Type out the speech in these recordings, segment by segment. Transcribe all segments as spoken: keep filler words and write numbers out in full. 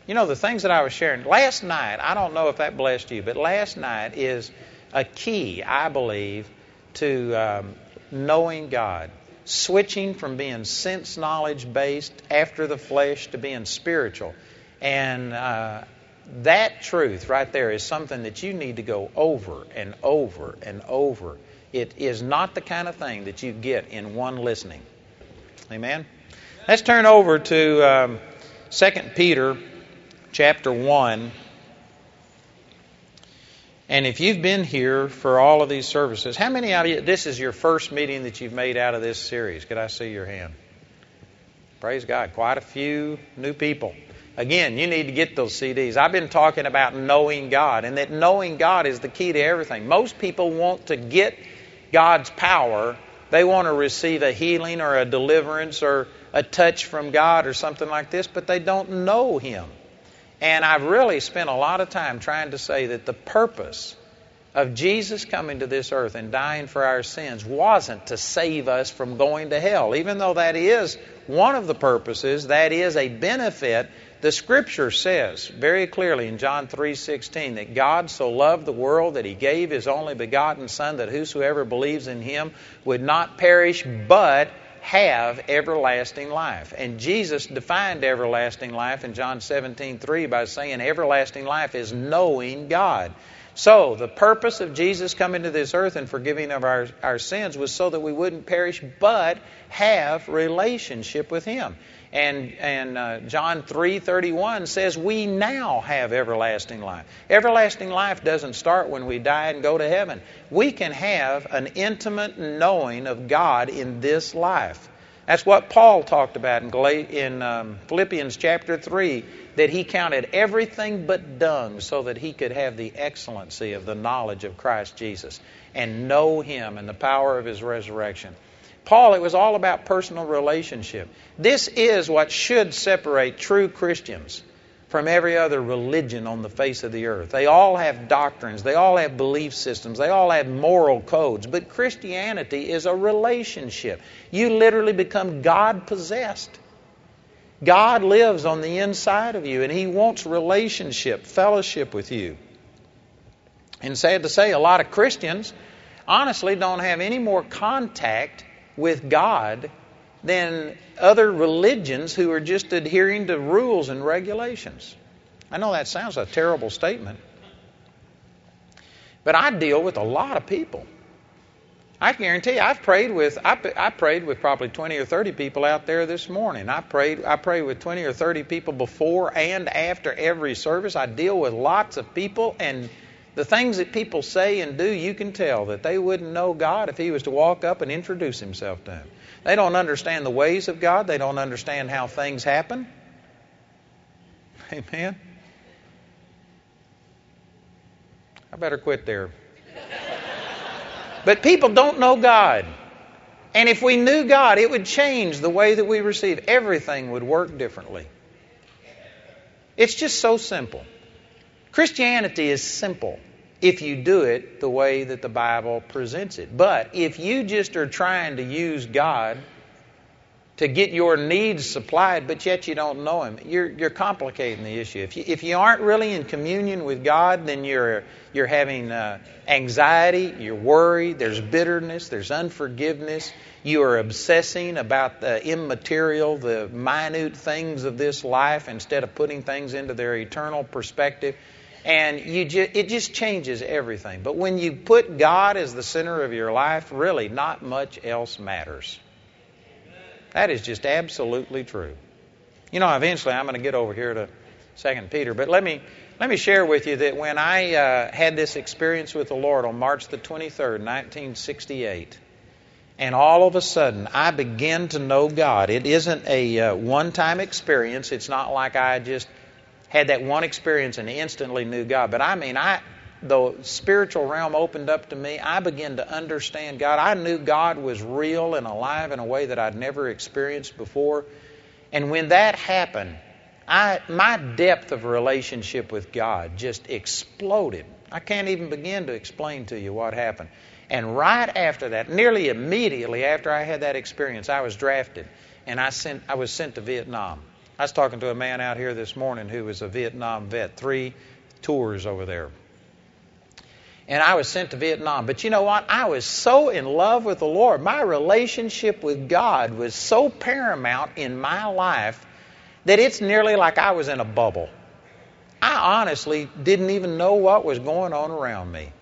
You know, the things that I was sharing last night, I don't know if that blessed you, but last night is a key, I believe, to um, knowing God. Switching from being sense knowledge based after the flesh to being spiritual. And uh, that truth right there is something that you need to go over and over and over. It is not the kind of thing that you get in one listening. Amen? Let's turn over to um, Second Peter chapter one. And if you've been here for all of these services, how many out of you, this is your first meeting that you've made out of this series? Could I see your hand? Praise God. Quite a few new people. Again, you need to get those C Ds. I've been talking about knowing God, and that knowing God is the key to everything. Most people want to get God's power. They want to receive a healing or a deliverance or a touch from God or something like this, but they don't know Him. And I've really spent a lot of time trying to say that the purpose of Jesus coming to this earth and dying for our sins wasn't to save us from going to hell. Even though that is one of the purposes, that is a benefit. The Scripture says very clearly in John three sixteen that God so loved the world that He gave His only begotten Son, that whosoever believes in Him would not perish but have everlasting life. And Jesus defined everlasting life in John seventeen three by saying everlasting life is knowing God. So the purpose of Jesus coming to this earth and forgiving of our, our sins was so that we wouldn't perish but have relationship with Him. And, and uh, John three thirty-one says we now have everlasting life. Everlasting life doesn't start when we die and go to heaven. We can have an intimate knowing of God in this life. That's what Paul talked about in, Gal- in um, Philippians chapter three, that he counted everything but dung so that he could have the excellency of the knowledge of Christ Jesus and know Him and the power of His resurrection. Paul, it was all about personal relationship. This is what should separate true Christians from every other religion on the face of the earth. They all have doctrines. They all have belief systems. They all have moral codes. But Christianity is a relationship. You literally become God-possessed. God lives on the inside of you, and He wants relationship, fellowship with you. And sad to say, a lot of Christians honestly don't have any more contact with God than other religions who are just adhering to rules and regulations. I know that sounds a terrible statement, but I deal with a lot of people. I guarantee you, I've prayed with I, I prayed with probably twenty or thirty people out there this morning. I prayed I prayed with twenty or thirty people before and after every service. I deal with lots of people, and the things that people say and do, you can tell that they wouldn't know God if He was to walk up and introduce Himself to them. They don't understand the ways of God. They don't understand how things happen. Amen. I better quit there. But people don't know God. And if we knew God, it would change the way that we receive. Everything would work differently. It's just so simple. Christianity is simple if you do it the way that the Bible presents it. But if you just are trying to use God to get your needs supplied, but yet you don't know Him, you're, you're complicating the issue. If you, if you aren't really in communion with God, then you're, you're having uh, anxiety, you're worried, there's bitterness, there's unforgiveness. You are obsessing about the immaterial, the minute things of this life instead of putting things into their eternal perspective. And you ju- it just changes everything. But when you put God as the center of your life, really not much else matters. That is just absolutely true. You know, eventually I'm going to get over here to Second Peter. But let me let me share with you that when I uh, had this experience with the Lord on March the twenty-third, nineteen sixty-eight, and all of a sudden I began to know God. It isn't a uh, one-time experience. It's not like I just had that one experience and instantly knew God. But I mean, I the spiritual realm opened up to me. I began to understand God. I knew God was real and alive in a way that I'd never experienced before. And when that happened, I my depth of relationship with God just exploded. I can't even begin to explain to you what happened. And right after that, nearly immediately after I had that experience, I was drafted, and I sent I was sent to Vietnam. I was talking to a man out here this morning who was a Vietnam vet, three tours over there. And I was sent to Vietnam. But you know what? I was so in love with the Lord. My relationship with God was so paramount in my life that it's nearly like I was in a bubble. I honestly didn't even know what was going on around me.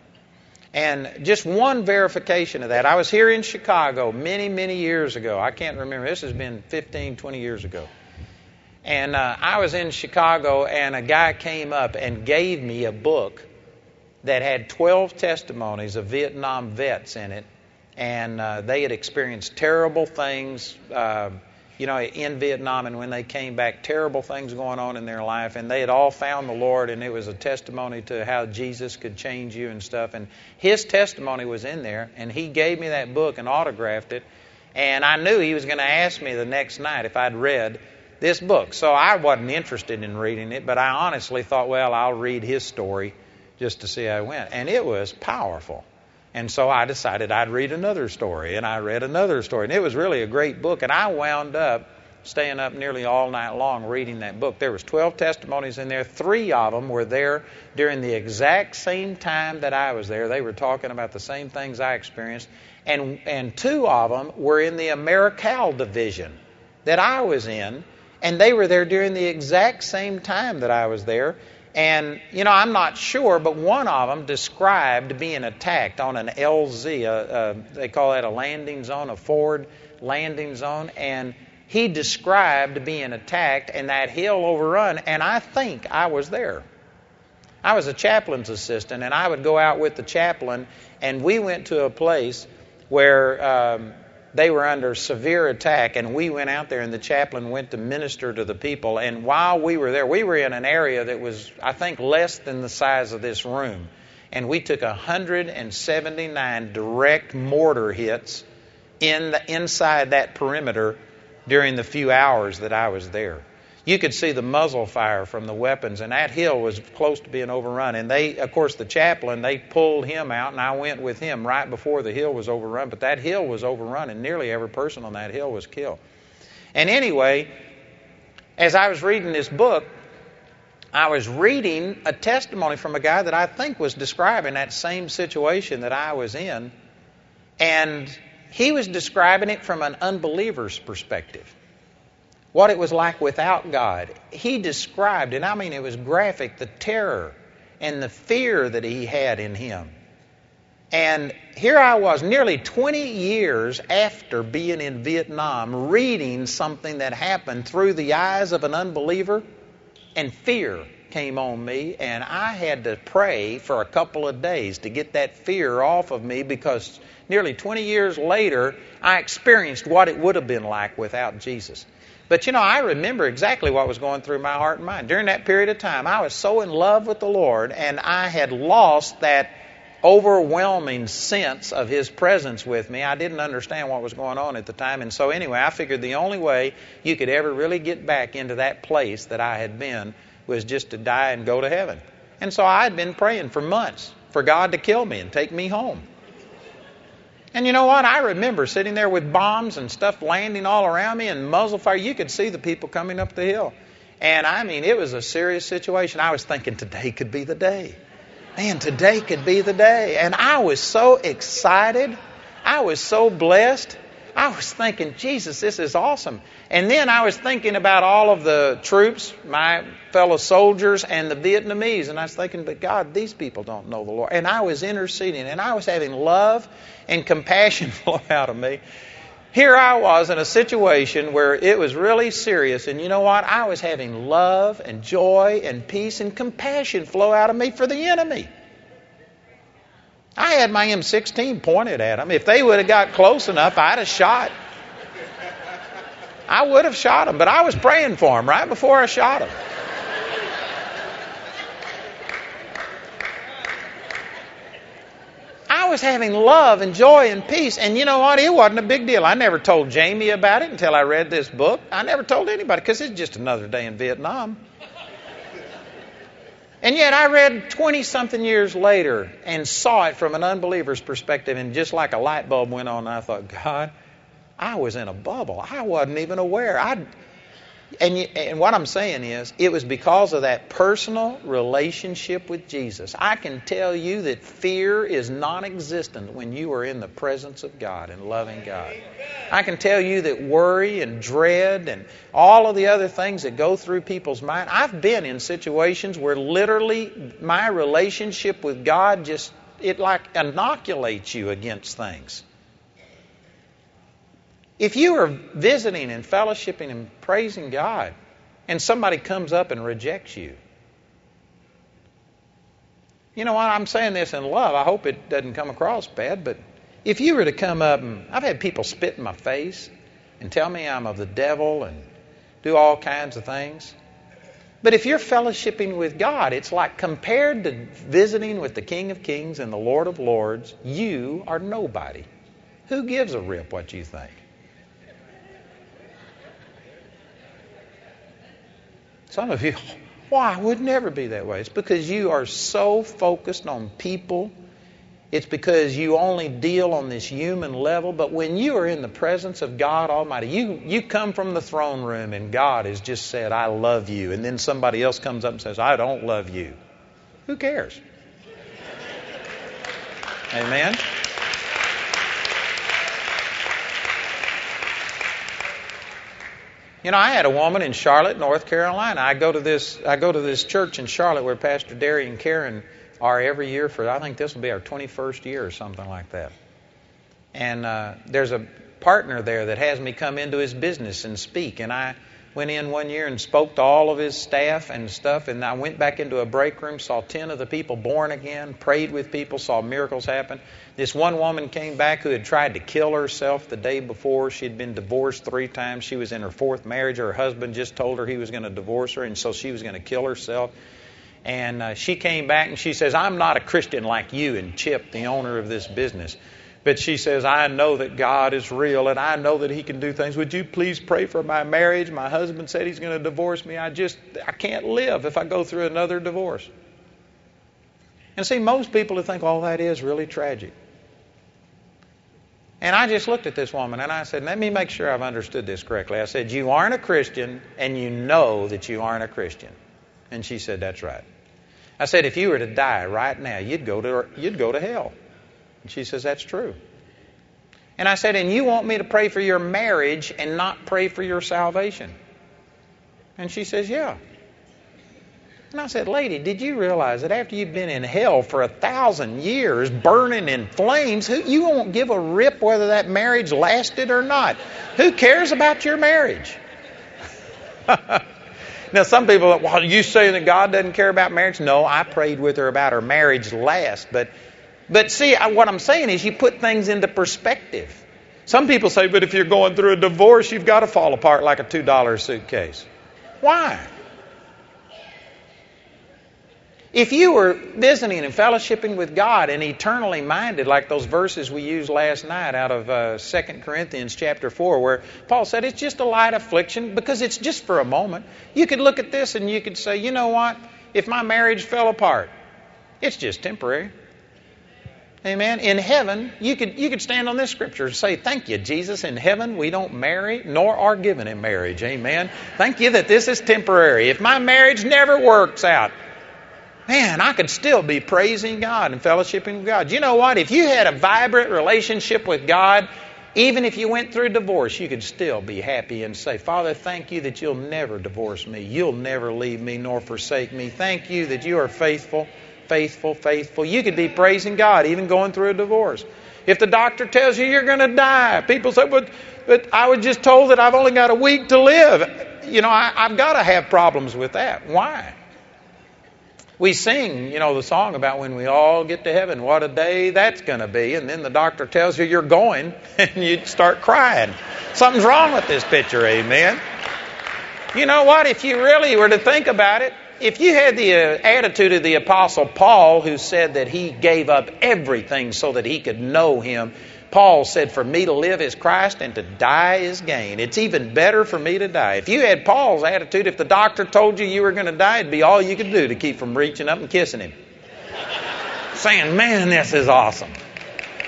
And just one verification of that. I was here in Chicago many, many years ago. I can't remember. This has been fifteen, twenty years ago. And uh, I was in Chicago, and a guy came up and gave me a book that had twelve testimonies of Vietnam vets in it. And uh, they had experienced terrible things, uh, you know, in Vietnam. And when they came back, terrible things going on in their life. And they had all found the Lord, and it was a testimony to how Jesus could change you and stuff. And his testimony was in there, and he gave me that book and autographed it. And I knew he was going to ask me the next night if I'd read this book. So I wasn't interested in reading it, but I honestly thought, well, I'll read his story just to see how it went. And it was powerful. And so I decided I'd read another story, and I read another story. And it was really a great book, and I wound up staying up nearly all night long reading that book. There was twelve testimonies in there. Three of them were there during the exact same time that I was there. They were talking about the same things I experienced. And, and two of them were in the AmeriCal division that I was in, and they were there during the exact same time that I was there. And, you know, I'm not sure, but one of them described being attacked on an L Z, a, a, they call that a landing zone, a forward landing zone. And he described being attacked and that hill overrun, and I think I was there. I was a chaplain's assistant, and I would go out with the chaplain, and we went to a place where um, they were under severe attack, and we went out there, and the chaplain went to minister to the people. And while we were there, we were in an area that was, I think, less than the size of this room. And we took one hundred seventy-nine direct mortar hits in the, inside that perimeter during the few hours that I was there. You could see the muzzle fire from the weapons, and that hill was close to being overrun. And they, of course, the chaplain, they pulled him out, and I went with him right before the hill was overrun. But that hill was overrun, and nearly every person on that hill was killed. And anyway, as I was reading this book, I was reading a testimony from a guy that I think was describing that same situation that I was in. And he was describing it from an unbeliever's perspective. What it was like without God. He described, and I mean it was graphic, the terror and the fear that he had in him. And here I was, nearly twenty years after being in Vietnam, reading something that happened through the eyes of an unbeliever, and fear came on me, and I had to pray for a couple of days to get that fear off of me, because nearly twenty years later, I experienced what it would have been like without Jesus. But, you know, I remember exactly what was going through my heart and mind. During that period of time, I was so in love with the Lord, and I had lost that overwhelming sense of His presence with me. I didn't understand what was going on at the time. And so anyway, I figured the only way you could ever really get back into that place that I had been was just to die and go to heaven. And so I had been praying for months for God to kill me and take me home. And you know what? I remember sitting there with bombs and stuff landing all around me and muzzle fire. You could see the people coming up the hill. And I mean, it was a serious situation. I was thinking, today could be the day. Man, today could be the day. And I was so excited. I was so blessed. I was thinking, Jesus, this is awesome. And then I was thinking about all of the troops, my fellow soldiers, and the Vietnamese. And I was thinking, but God, these people don't know the Lord. And I was interceding, and I was having love and compassion flow out of me. Here I was in a situation where it was really serious. And you know what? I was having love and joy and peace and compassion flow out of me for the enemy. I had my M sixteen pointed at them. If they would have got close enough, I'd have shot. I would have shot them, but I was praying for them right before I shot them. I was having love and joy and peace. And you know what? It wasn't a big deal. I never told Jamie about it until I read this book. I never told anybody because it's just another day in Vietnam. And yet I read twenty-something years later and saw it from an unbeliever's perspective, and just like a light bulb went on, I thought, God, I was in a bubble. I wasn't even aware. I And, you, and what I'm saying is, it was because of that personal relationship with Jesus. I can tell you that fear is non-existent when you are in the presence of God and loving God. I can tell you that worry and dread and all of the other things that go through people's mind. I've been in situations where literally my relationship with God just, it like inoculates you against things. If you are visiting and fellowshipping and praising God, and somebody comes up and rejects you, you know what? I'm saying this in love. I hope it doesn't come across bad, but if you were to come up and I've had people spit in my face and tell me I'm of the devil and do all kinds of things. But if you're fellowshipping with God, it's like compared to visiting with the King of Kings and the Lord of Lords, you are nobody. Who gives a rip what you think? Some of you, why? It would never be that way. It's because you are so focused on people. It's because you only deal on this human level. But when you are in the presence of God Almighty, you, you come from the throne room and God has just said, I love you. And then somebody else comes up and says, I don't love you. Who cares? Amen? You know, I had a woman in Charlotte, North Carolina. I go to this I go to this church in Charlotte where Pastor Derry and Karen are every year for, I think this will be our twenty-first year or something like that. And uh, there's a partner there that has me come into his business and speak. And I went in one year and spoke to all of his staff and stuff. And I went back into a break room, saw ten of the people born again, prayed with people, saw miracles happen. This one woman came back who had tried to kill herself the day before. She had been divorced three times. She was in her fourth marriage. Her husband just told her he was going to divorce her, and so she was going to kill herself. And uh, she came back and she says, I'm not a Christian like you and Chip, the owner of this business. But she says, I know that God is real and I know that He can do things. Would you please pray for my marriage? My husband said he's going to divorce me. I just, I can't live if I go through another divorce. And see, most people would think, oh, that is really tragic. And I just looked at this woman and I said, let me make sure I've understood this correctly. I said, you aren't a Christian and you know that you aren't a Christian. And she said, that's right. I said, if you were to die right now, you'd go to you'd go to hell. And she says, that's true. And I said, and you want me to pray for your marriage and not pray for your salvation? And she says, yeah. And I said, lady, did you realize that after you've been in hell for a thousand years, burning in flames, who, you won't give a rip whether that marriage lasted or not? Who cares about your marriage? Now, some people are, well, are you saying that God doesn't care about marriage? No, I prayed with her about her marriage last. But, but see, I, what I'm saying is you put things into perspective. Some people say, but if you're going through a divorce, you've got to fall apart like a two dollar suitcase. Why? If you were visiting and fellowshipping with God and eternally minded, like those verses we used last night out of uh, Second Corinthians chapter four, where Paul said it's just a light affliction because it's just for a moment. You could look at this and you could say, you know what? If my marriage fell apart, it's just temporary. Amen. In heaven, you could you could stand on this scripture and say, thank you, Jesus. In heaven, we don't marry nor are given in marriage. Amen. Thank you that this is temporary. If my marriage never works out, man, I could still be praising God and fellowshipping with God. You know what? If you had a vibrant relationship with God, even if you went through divorce, you could still be happy and say, Father, thank you that you'll never divorce me. You'll never leave me nor forsake me. Thank you that you are faithful, faithful, faithful. You could be praising God even going through a divorce. If the doctor tells you you're going to die, people say, but, but I was just told that I've only got a week to live. You know, I, I've got to have problems with that. Why? We sing, you know, the song about when we all get to heaven, what a day that's going to be. And then the doctor tells you you're going and you start crying. Something's wrong with this picture, amen. You know what? If you really were to think about it, if you had the uh, attitude of the Apostle Paul, who said that he gave up everything so that he could know Him, Paul said, for me to live is Christ and to die is gain. It's even better for me to die. If you had Paul's attitude, if the doctor told you you were going to die, it'd be all you could do to keep from reaching up and kissing him. Saying, man, this is awesome.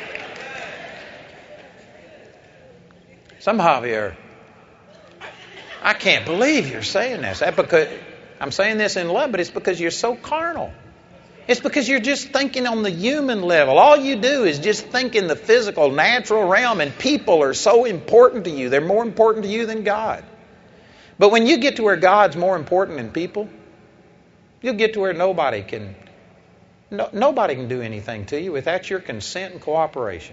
Some of you are, I can't believe you're saying this. That because I'm saying this in love, but it's because you're so carnal. It's because you're just thinking on the human level. All you do is just think in the physical, natural realm, and people are so important to you. They're more important to you than God. But when you get to where God's more important than people, you'll get to where nobody can, no, nobody can do anything to you without your consent and cooperation.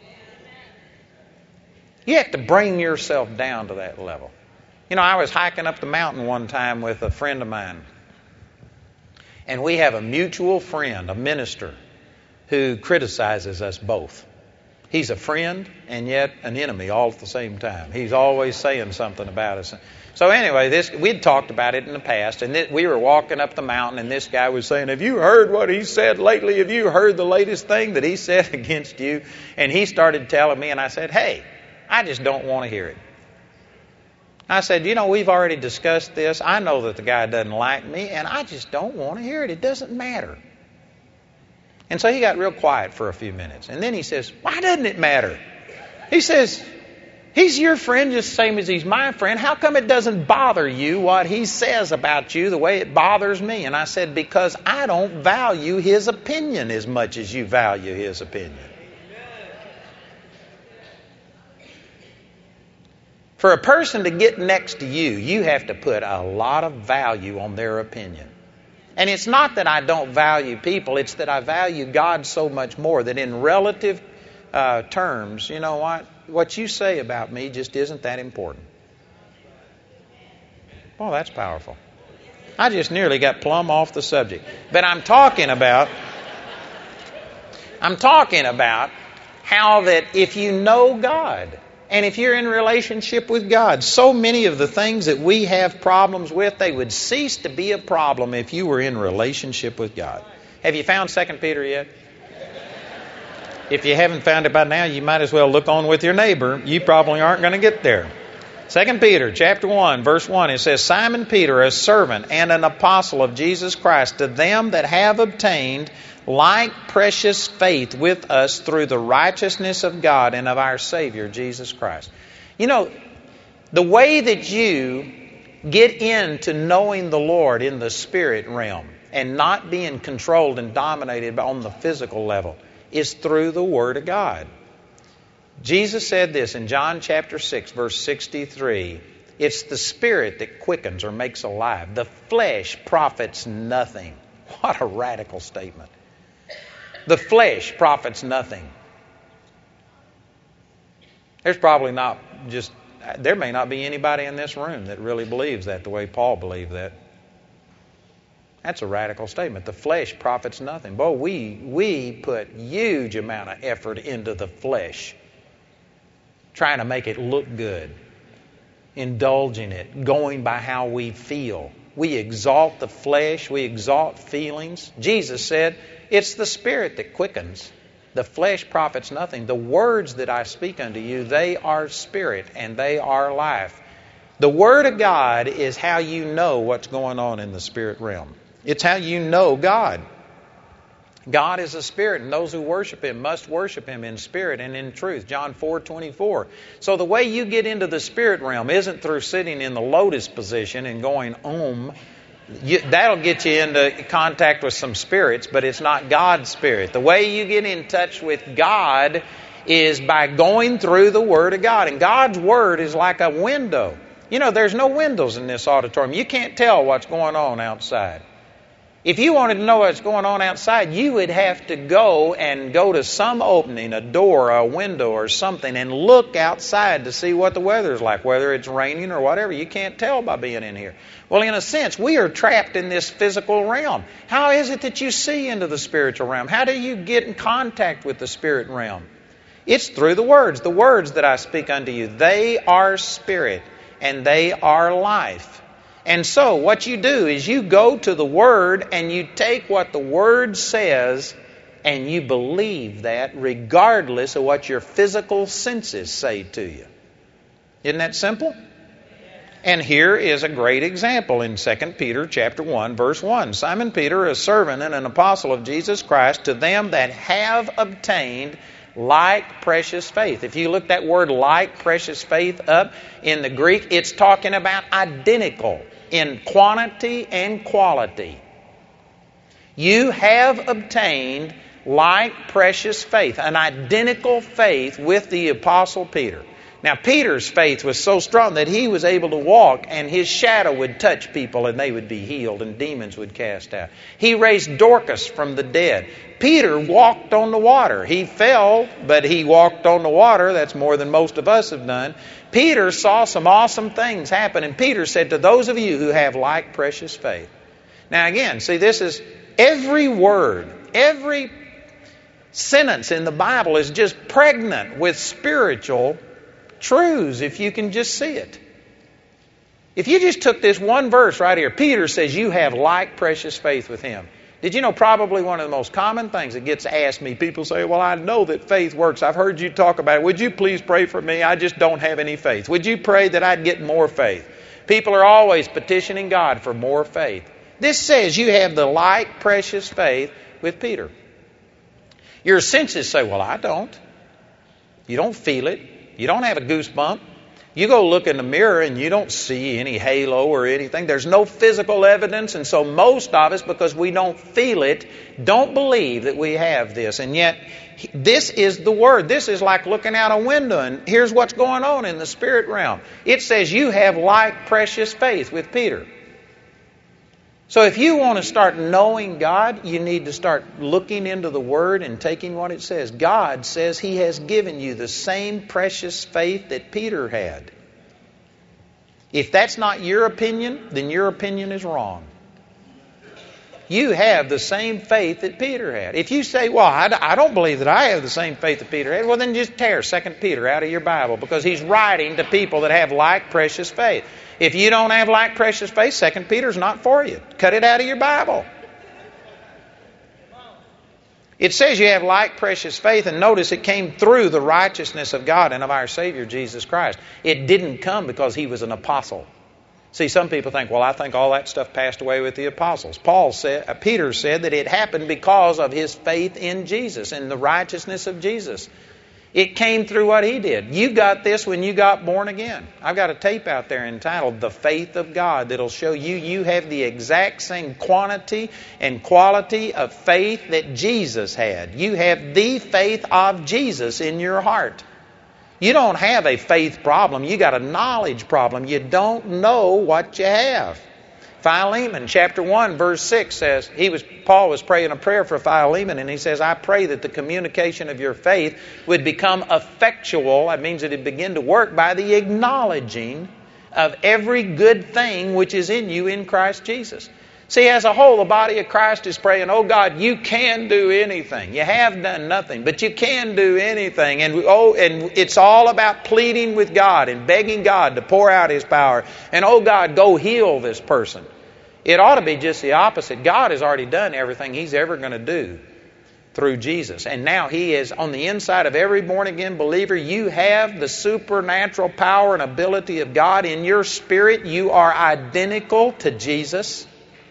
You have to bring yourself down to that level. You know, I was hiking up the mountain one time with a friend of mine. And we have a mutual friend, a minister, who criticizes us both. He's a friend and yet an enemy all at the same time. He's always saying something about us. So anyway, this we'd talked about it in the past, and th- we were walking up the mountain, and this guy was saying, have you heard what he said lately? Have you heard the latest thing that he said against you? And he started telling me, and I said, hey, I just don't want to hear it. I said, you know, we've already discussed this. I know that the guy doesn't like me, and I just don't want to hear it. It doesn't matter. And so he got real quiet for a few minutes. And then he says, why doesn't it matter? He says, he's your friend just the same as he's my friend. How come it doesn't bother you what he says about you the way it bothers me? And I said, because I don't value his opinion as much as you value his opinion. For a person to get next to you, you have to put a lot of value on their opinion. And it's not that I don't value people, it's that I value God so much more that in relative uh, terms, you know what? What you say about me just isn't that important. Well, that's powerful. I just nearly got plumb off the subject. But I'm talking about, I'm talking about how that if you know God, and if you're in relationship with God, so many of the things that we have problems with, they would cease to be a problem if you were in relationship with God. Have you found Second Peter yet? If you haven't found it by now, you might as well look on with your neighbor. You probably aren't going to get there. Second Peter chapter one, verse one, it says, Simon Peter, a servant and an apostle of Jesus Christ, to them that have obtained like precious faith with us through the righteousness of God and of our Savior, Jesus Christ. You know, the way that you get into knowing the Lord in the spirit realm and not being controlled and dominated on the physical level is through the Word of God. Jesus said this in John chapter six, verse sixty-three. It's the Spirit that quickens or makes alive. The flesh profits nothing. What a radical statement. The flesh profits nothing. There's probably not just, there may not be anybody in this room that really believes that the way Paul believed that. That's a radical statement. The flesh profits nothing. Boy, we, we put huge amount of effort into the flesh, trying to make it look good, indulging it, going by how we feel. We exalt the flesh. We exalt feelings. Jesus said, it's the Spirit that quickens. The flesh profits nothing. The words that I speak unto you, they are spirit and they are life. The Word of God is how you know what's going on in the spirit realm. It's how you know God. God is a spirit, and those who worship Him must worship Him in spirit and in truth. John four twenty-four. So the way you get into the spirit realm isn't through sitting in the lotus position and going om. You, that'll get you into contact with some spirits, but it's not God's Spirit. The way you get in touch with God is by going through the Word of God. And God's Word is like a window. You know, there's no windows in this auditorium. You can't tell what's going on outside. If you wanted to know what's going on outside, you would have to go and go to some opening, a door, a window or something, and look outside to see what the weather is like, whether it's raining or whatever. You can't tell by being in here. Well, in a sense, we are trapped in this physical realm. How is it that you see into the spiritual realm? How do you get in contact with the spirit realm? It's through the words. The words that I speak unto you, they are spirit and they are life. And so what you do is you go to the Word and you take what the Word says and you believe that regardless of what your physical senses say to you. Isn't that simple? And here is a great example in Second Peter chapter one, verse one. Simon Peter, a servant and an apostle of Jesus Christ, to them that have obtained like precious faith. If you look that word like precious faith up in the Greek, it's talking about identical in quantity and quality. You have obtained like precious faith, an identical faith with the Apostle Peter. Now, Peter's faith was so strong that he was able to walk and his shadow would touch people and they would be healed and demons would cast out. He raised Dorcas from the dead. Peter walked on the water. He fell, but he walked on the water. That's more than most of us have done. Peter saw some awesome things happen, and Peter said to those of you who have like precious faith. Now again, see, this is every word, every sentence in the Bible is just pregnant with spiritual truths if you can just see it. If you just took this one verse right here, Peter says you have like precious faith with him. Did you know probably one of the most common things that gets asked me, people say, well, I know that faith works. I've heard you talk about it. Would you please pray for me? I just don't have any faith. Would you pray that I'd get more faith? People are always petitioning God for more faith. This says you have the like precious faith with Peter. Your senses say, well, I don't. You don't feel it. You don't have a goosebump. You go look in the mirror and you don't see any halo or anything. There's no physical evidence, and so most of us, because we don't feel it, don't believe that we have this. And yet, this is the Word. This is like looking out a window, and here's what's going on in the spirit realm. It says you have like precious faith with Peter. So if you want to start knowing God, you need to start looking into the Word and taking what it says. God says He has given you the same precious faith that Peter had. If that's not your opinion, then your opinion is wrong. You have the same faith that Peter had. If you say, well, I, I don't believe that I have the same faith that Peter had, well, then just tear Second Peter out of your Bible, because he's writing to people that have like precious faith. If you don't have like precious faith, Second Peter's not for you. Cut it out of your Bible. It says you have like precious faith, and notice it came through the righteousness of God and of our Savior Jesus Christ. It didn't come because he was an apostle. See, some people think, well, I think all that stuff passed away with the apostles. Paul said, uh, Peter said that it happened because of his faith in Jesus and the righteousness of Jesus. It came through what he did. You got this when you got born again. I've got a tape out there entitled The Faith of God that'll show you you have the exact same quantity and quality of faith that Jesus had. You have the faith of Jesus in your heart. You don't have a faith problem. You got a knowledge problem. You don't know what you have. Philemon chapter one verse six says, he was Paul was praying a prayer for Philemon, and he says, I pray that the communication of your faith would become effectual. That means that it begin to work by the acknowledging of every good thing which is in you in Christ Jesus. See, as a whole, the body of Christ is praying, oh God, you can do anything. You have done nothing, but you can do anything. And oh, and it's all about pleading with God and begging God to pour out His power. And oh God, go heal this person. It ought to be just the opposite. God has already done everything He's ever going to do through Jesus. And now He is on the inside of every born-again believer. You have the supernatural power and ability of God in your spirit. You are identical to Jesus.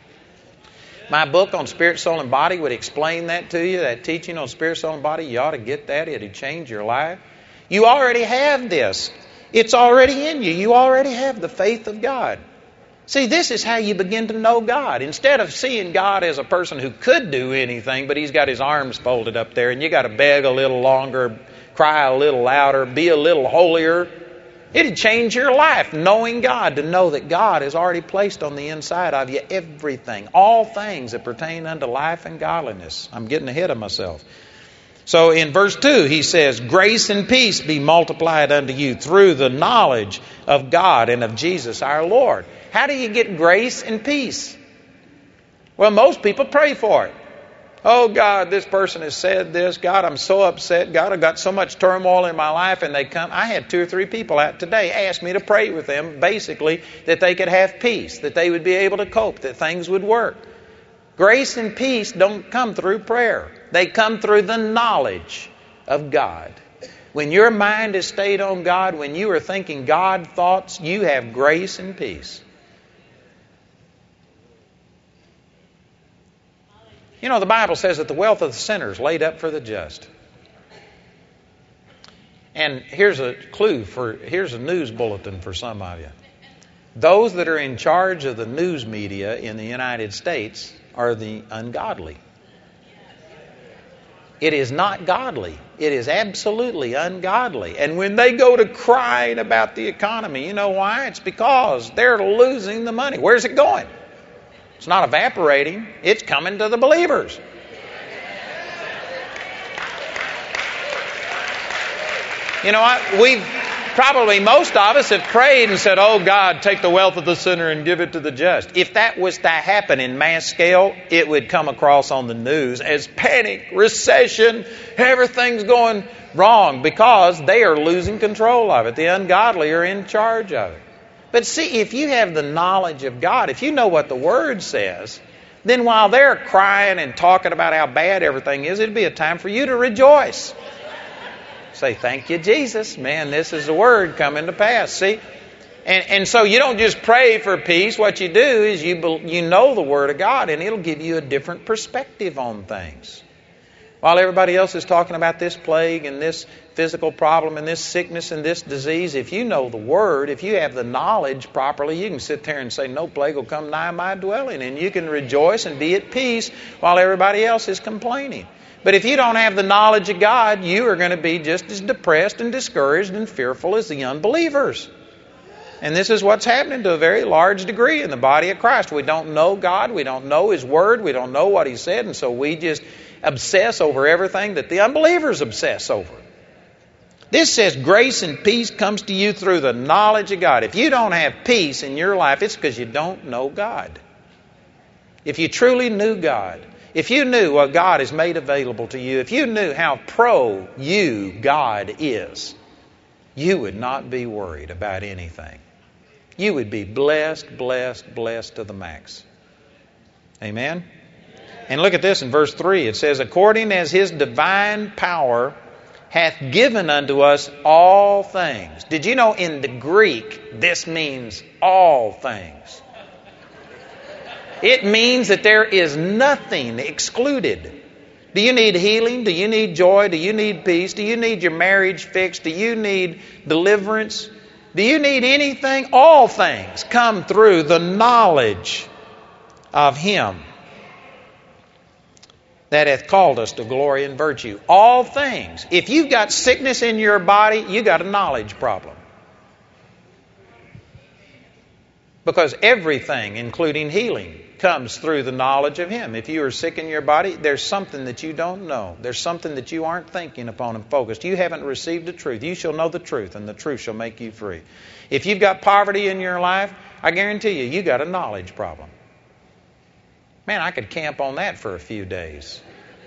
My book on spirit, soul, and body would explain that to you. That teaching on spirit, soul, and body, you ought to get that. It'll change your life. You already have this. It's already in you. You already have the faith of God. See, this is how you begin to know God. Instead of seeing God as a person who could do anything, but He's got His arms folded up there, and you got to beg a little longer, cry a little louder, be a little holier. It'd change your life, knowing God, to know that God has already placed on the inside of you everything, all things that pertain unto life and godliness. I'm getting ahead of myself. So in verse two, he says, grace and peace be multiplied unto you through the knowledge of God and of Jesus our Lord. How do you get grace and peace? Well, most people pray for it. Oh, God, this person has said this. God, I'm so upset. God, I've got so much turmoil in my life. And they come. I had two or three people out today ask me to pray with them, basically, that they could have peace, that they would be able to cope, that things would work. Grace and peace don't come through prayer. They come through the knowledge of God. When your mind is stayed on God, when you are thinking God thoughts, you have grace and peace. You know, the Bible says that the wealth of the sinner is laid up for the just. And here's a clue for, here's a news bulletin for some of you. Those that are in charge of the news media in the United States are the ungodly. It is not godly. It is absolutely ungodly. And when they go to crying about the economy, you know why? It's because they're losing the money. Where's it going? It's not evaporating. It's coming to the believers. You know what? We've probably, most of us have prayed and said, oh God, take the wealth of the sinner and give it to the just. If that was to happen in mass scale, it would come across on the news as panic, recession, everything's going wrong because they are losing control of it. The ungodly are in charge of it. But see, if you have the knowledge of God, if you know what the Word says, then while they're crying and talking about how bad everything is, it'd be a time for you to rejoice. Say, thank you, Jesus. Man, this is the Word coming to pass. See? And, and so you don't just pray for peace. What you do is you, you know the Word of God, and it'll give you a different perspective on things. While everybody else is talking about this plague and this physical problem and this sickness and this disease, if you know the Word, if you have the knowledge properly, you can sit there and say, no plague will come nigh my dwelling. And you can rejoice and be at peace while everybody else is complaining. But if you don't have the knowledge of God, you are going to be just as depressed and discouraged and fearful as the unbelievers. And this is what's happening to a very large degree in the body of Christ. We don't know God. We don't know His Word. We don't know what He said. And so we just obsess over everything that the unbelievers obsess over. This says grace and peace comes to you through the knowledge of God. If you don't have peace in your life, it's because you don't know God. If you truly knew God, if you knew what God has made available to you, if you knew how pro you God is, you would not be worried about anything. You would be blessed, blessed, blessed to the max. Amen? And look at this in verse three. It says, according as His divine power hath given unto us all things. Did you know in the Greek this means all things? It means that there is nothing excluded. Do you need healing? Do you need joy? Do you need peace? Do you need your marriage fixed? Do you need deliverance? Do you need anything? All things come through the knowledge of Him that hath called us to glory and virtue. All things. If you've got sickness in your body, you've got a knowledge problem. Because everything, including healing, comes through the knowledge of Him. If you are sick in your body, there's something that you don't know. There's something that you aren't thinking upon and focused. You haven't received the truth. You shall know the truth, and the truth shall make you free. If you've got poverty in your life, I guarantee you, you got a knowledge problem. Man, I could camp on that for a few days.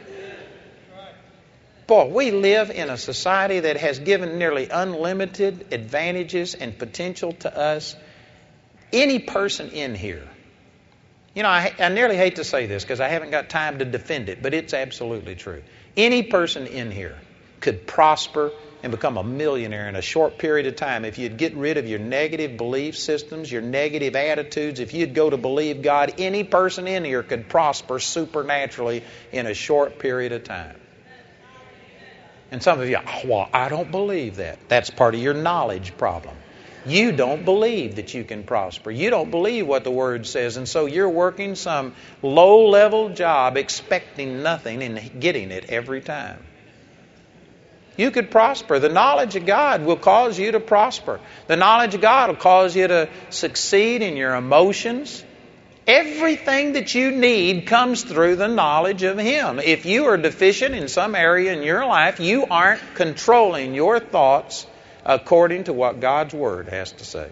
Boy, we live in a society that has given nearly unlimited advantages and potential to us. Any person in here, you know, I, I nearly hate to say this because I haven't got time to defend it, but it's absolutely true. Any person in here could prosper and become a millionaire in a short period of time if you'd get rid of your negative belief systems, your negative attitudes. If you'd go to believe God, any person in here could prosper supernaturally in a short period of time. And some of you, oh, well, I don't believe that. That's part of your knowledge problem. You don't believe that you can prosper. You don't believe what the Word says, and so you're working some low-level job expecting nothing and getting it every time. You could prosper. The knowledge of God will cause you to prosper. The knowledge of God will cause you to succeed in your emotions. Everything that you need comes through the knowledge of Him. If you are deficient in some area in your life, you aren't controlling your thoughts according to what God's Word has to say.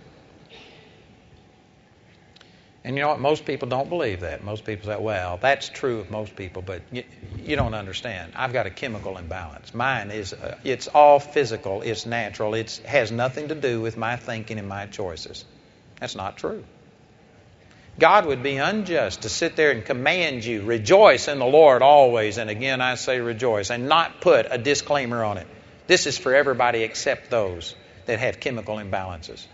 And you know what? Most people don't believe that. Most people say, well, that's true of most people, but you, you don't understand. I've got a chemical imbalance. Mine is, uh, it's all physical. It's natural. It has nothing to do with my thinking and my choices. That's not true. God would be unjust to sit there and command you, rejoice in the Lord always, and again I say rejoice, and not put a disclaimer on it. This is for everybody except those that have chemical imbalances.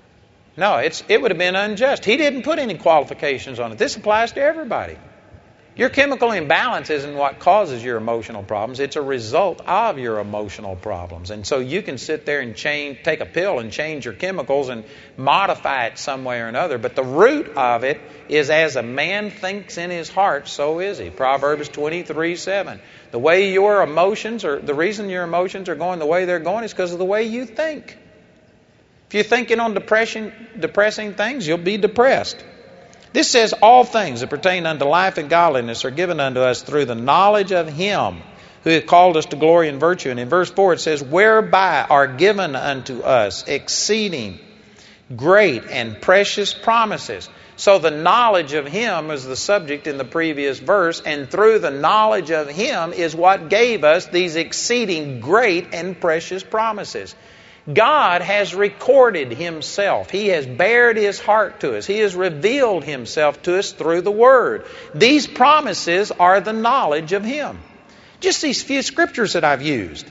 No, it's, it would have been unjust. He didn't put any qualifications on it. This applies to everybody. Your chemical imbalance isn't what causes your emotional problems. It's a result of your emotional problems. And so you can sit there and change, take a pill and change your chemicals and modify it some way or another. But the root of it is, as a man thinks in his heart, so is he. Proverbs twenty-three seven. The way your emotions, or the reason your emotions are going the way they're going is because of the way you think. If you're thinking on depression, depressing things, you'll be depressed. This says, all things that pertain unto life and godliness are given unto us through the knowledge of Him who hath called us to glory and virtue. And in verse four it says, whereby are given unto us exceeding great and precious promises. So the knowledge of Him is the subject in the previous verse, and through the knowledge of Him is what gave us these exceeding great and precious promises. God has recorded Himself. He has bared His heart to us. He has revealed Himself to us through the Word. These promises are the knowledge of Him. Just these few scriptures that I've used.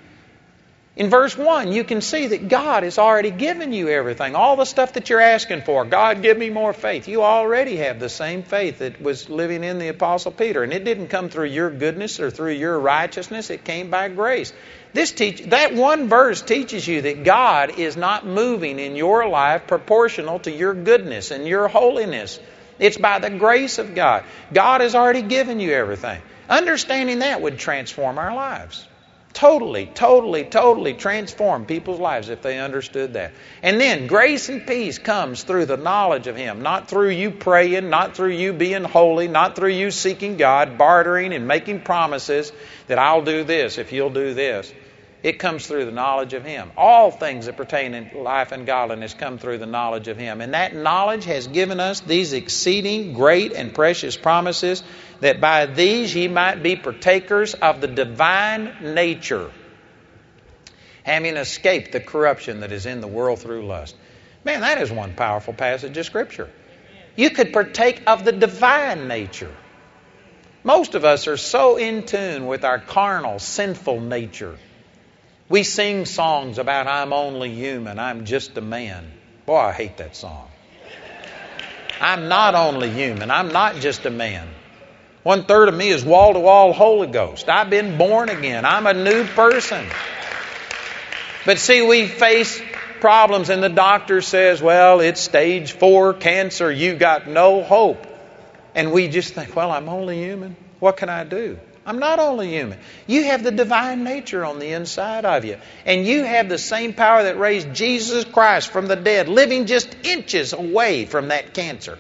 In verse one, you can see that God has already given you everything. All the stuff that you're asking for. God, give me more faith. You already have the same faith that was living in the Apostle Peter. And it didn't come through your goodness or through your righteousness. It came by grace. This teach, that one verse teaches you that God is not moving in your life proportional to your goodness and your holiness. It's by the grace of God. God has already given you everything. Understanding that would transform our lives. Totally, totally, totally transform people's lives if they understood that. And then grace and peace comes through the knowledge of Him. Not through you praying, not through you being holy, not through you seeking God, bartering and making promises that I'll do this if you'll do this. It comes through the knowledge of Him. All things that pertain to life and godliness come through the knowledge of Him. And that knowledge has given us these exceeding great and precious promises, that by these ye might be partakers of the divine nature, having escaped the corruption that is in the world through lust. Man, that is one powerful passage of Scripture. You could partake of the divine nature. Most of us are so in tune with our carnal, sinful nature. We sing songs about I'm only human, I'm just a man. Boy, I hate that song. I'm not only human, I'm not just a man. One third of me is wall-to-wall Holy Ghost. I've been born again. I'm a new person. But see, we face problems and the doctor says, well, it's stage four cancer. You got no hope. And we just think, well, I'm only human. What can I do? I'm not only human. You have the divine nature on the inside of you. And you have the same power that raised Jesus Christ from the dead, living just inches away from that cancer.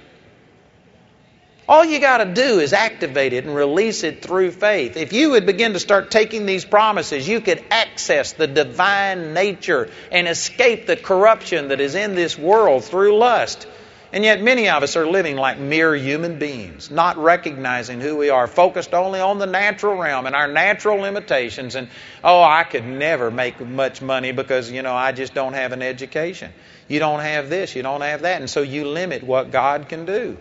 All you got to do is activate it and release it through faith. If you would begin to start taking these promises, you could access the divine nature and escape the corruption that is in this world through lust. And yet many of us are living like mere human beings, not recognizing who we are, focused only on the natural realm and our natural limitations. And, oh, I could never make much money because, you know, I just don't have an education. You don't have this, you don't have that. And so you limit what God can do.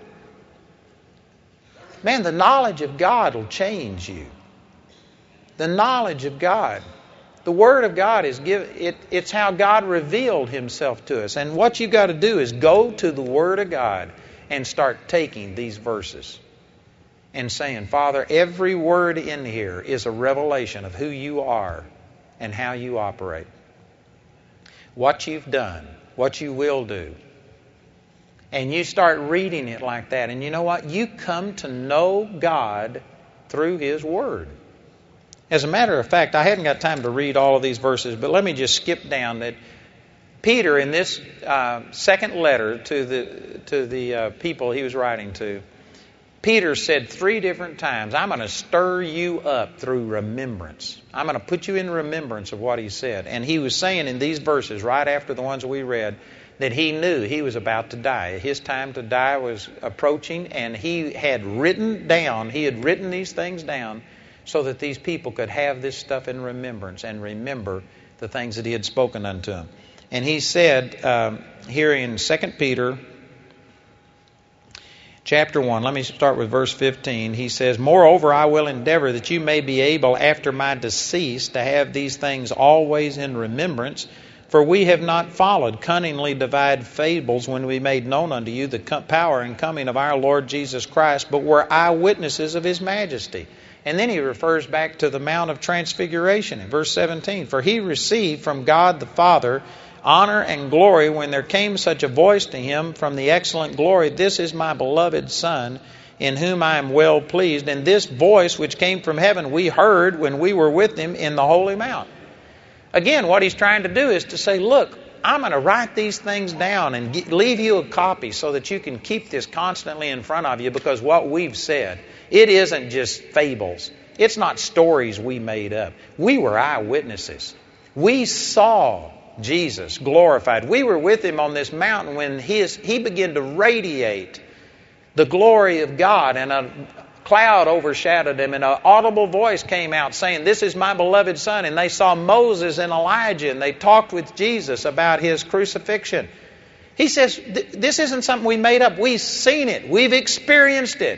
Man, the knowledge of God will change you. The knowledge of God. The Word of God is give, it, it's how God revealed Himself to us. And what you've got to do is go to the Word of God and start taking these verses and saying, Father, every word in here is a revelation of who you are and how you operate. What you've done, what you will do. And you start reading it like that. And you know what? You come to know God through His Word. As a matter of fact, I hadn't got time to read all of these verses, but let me just skip down that Peter, in this uh, second letter to the to the uh, people he was writing to, Peter said three different times, I'm going to stir you up through remembrance. I'm going to put you in remembrance of what he said. And he was saying in these verses, right after the ones we read, that he knew he was about to die. His time to die was approaching, and he had written down, he had written these things down so that these people could have this stuff in remembrance and remember the things that he had spoken unto them. And he said um, here in Second Peter chapter one, let me start with verse fifteen. He says, Moreover, I will endeavor that you may be able after my decease to have these things always in remembrance, For we have not followed cunningly divided fables when we made known unto you the power and coming of our Lord Jesus Christ, but were eyewitnesses of his majesty. And then he refers back to the Mount of Transfiguration in verse seventeen. For he received from God the Father honor and glory when there came such a voice to him from the excellent glory, This is my beloved Son, in whom I am well pleased. And this voice which came from heaven we heard when we were with him in the holy mount. Again, what he's trying to do is to say, look, I'm going to write these things down and get, leave you a copy so that you can keep this constantly in front of you, because what we've said, it isn't just fables. It's not stories we made up. We were eyewitnesses. We saw Jesus glorified. We were with him on this mountain when his, he began to radiate the glory of God, and a cloud overshadowed him, and an audible voice came out saying, This is my beloved Son. And they saw Moses and Elijah, and they talked with Jesus about his crucifixion. He says, this isn't something we made up. We've seen it. We've experienced it.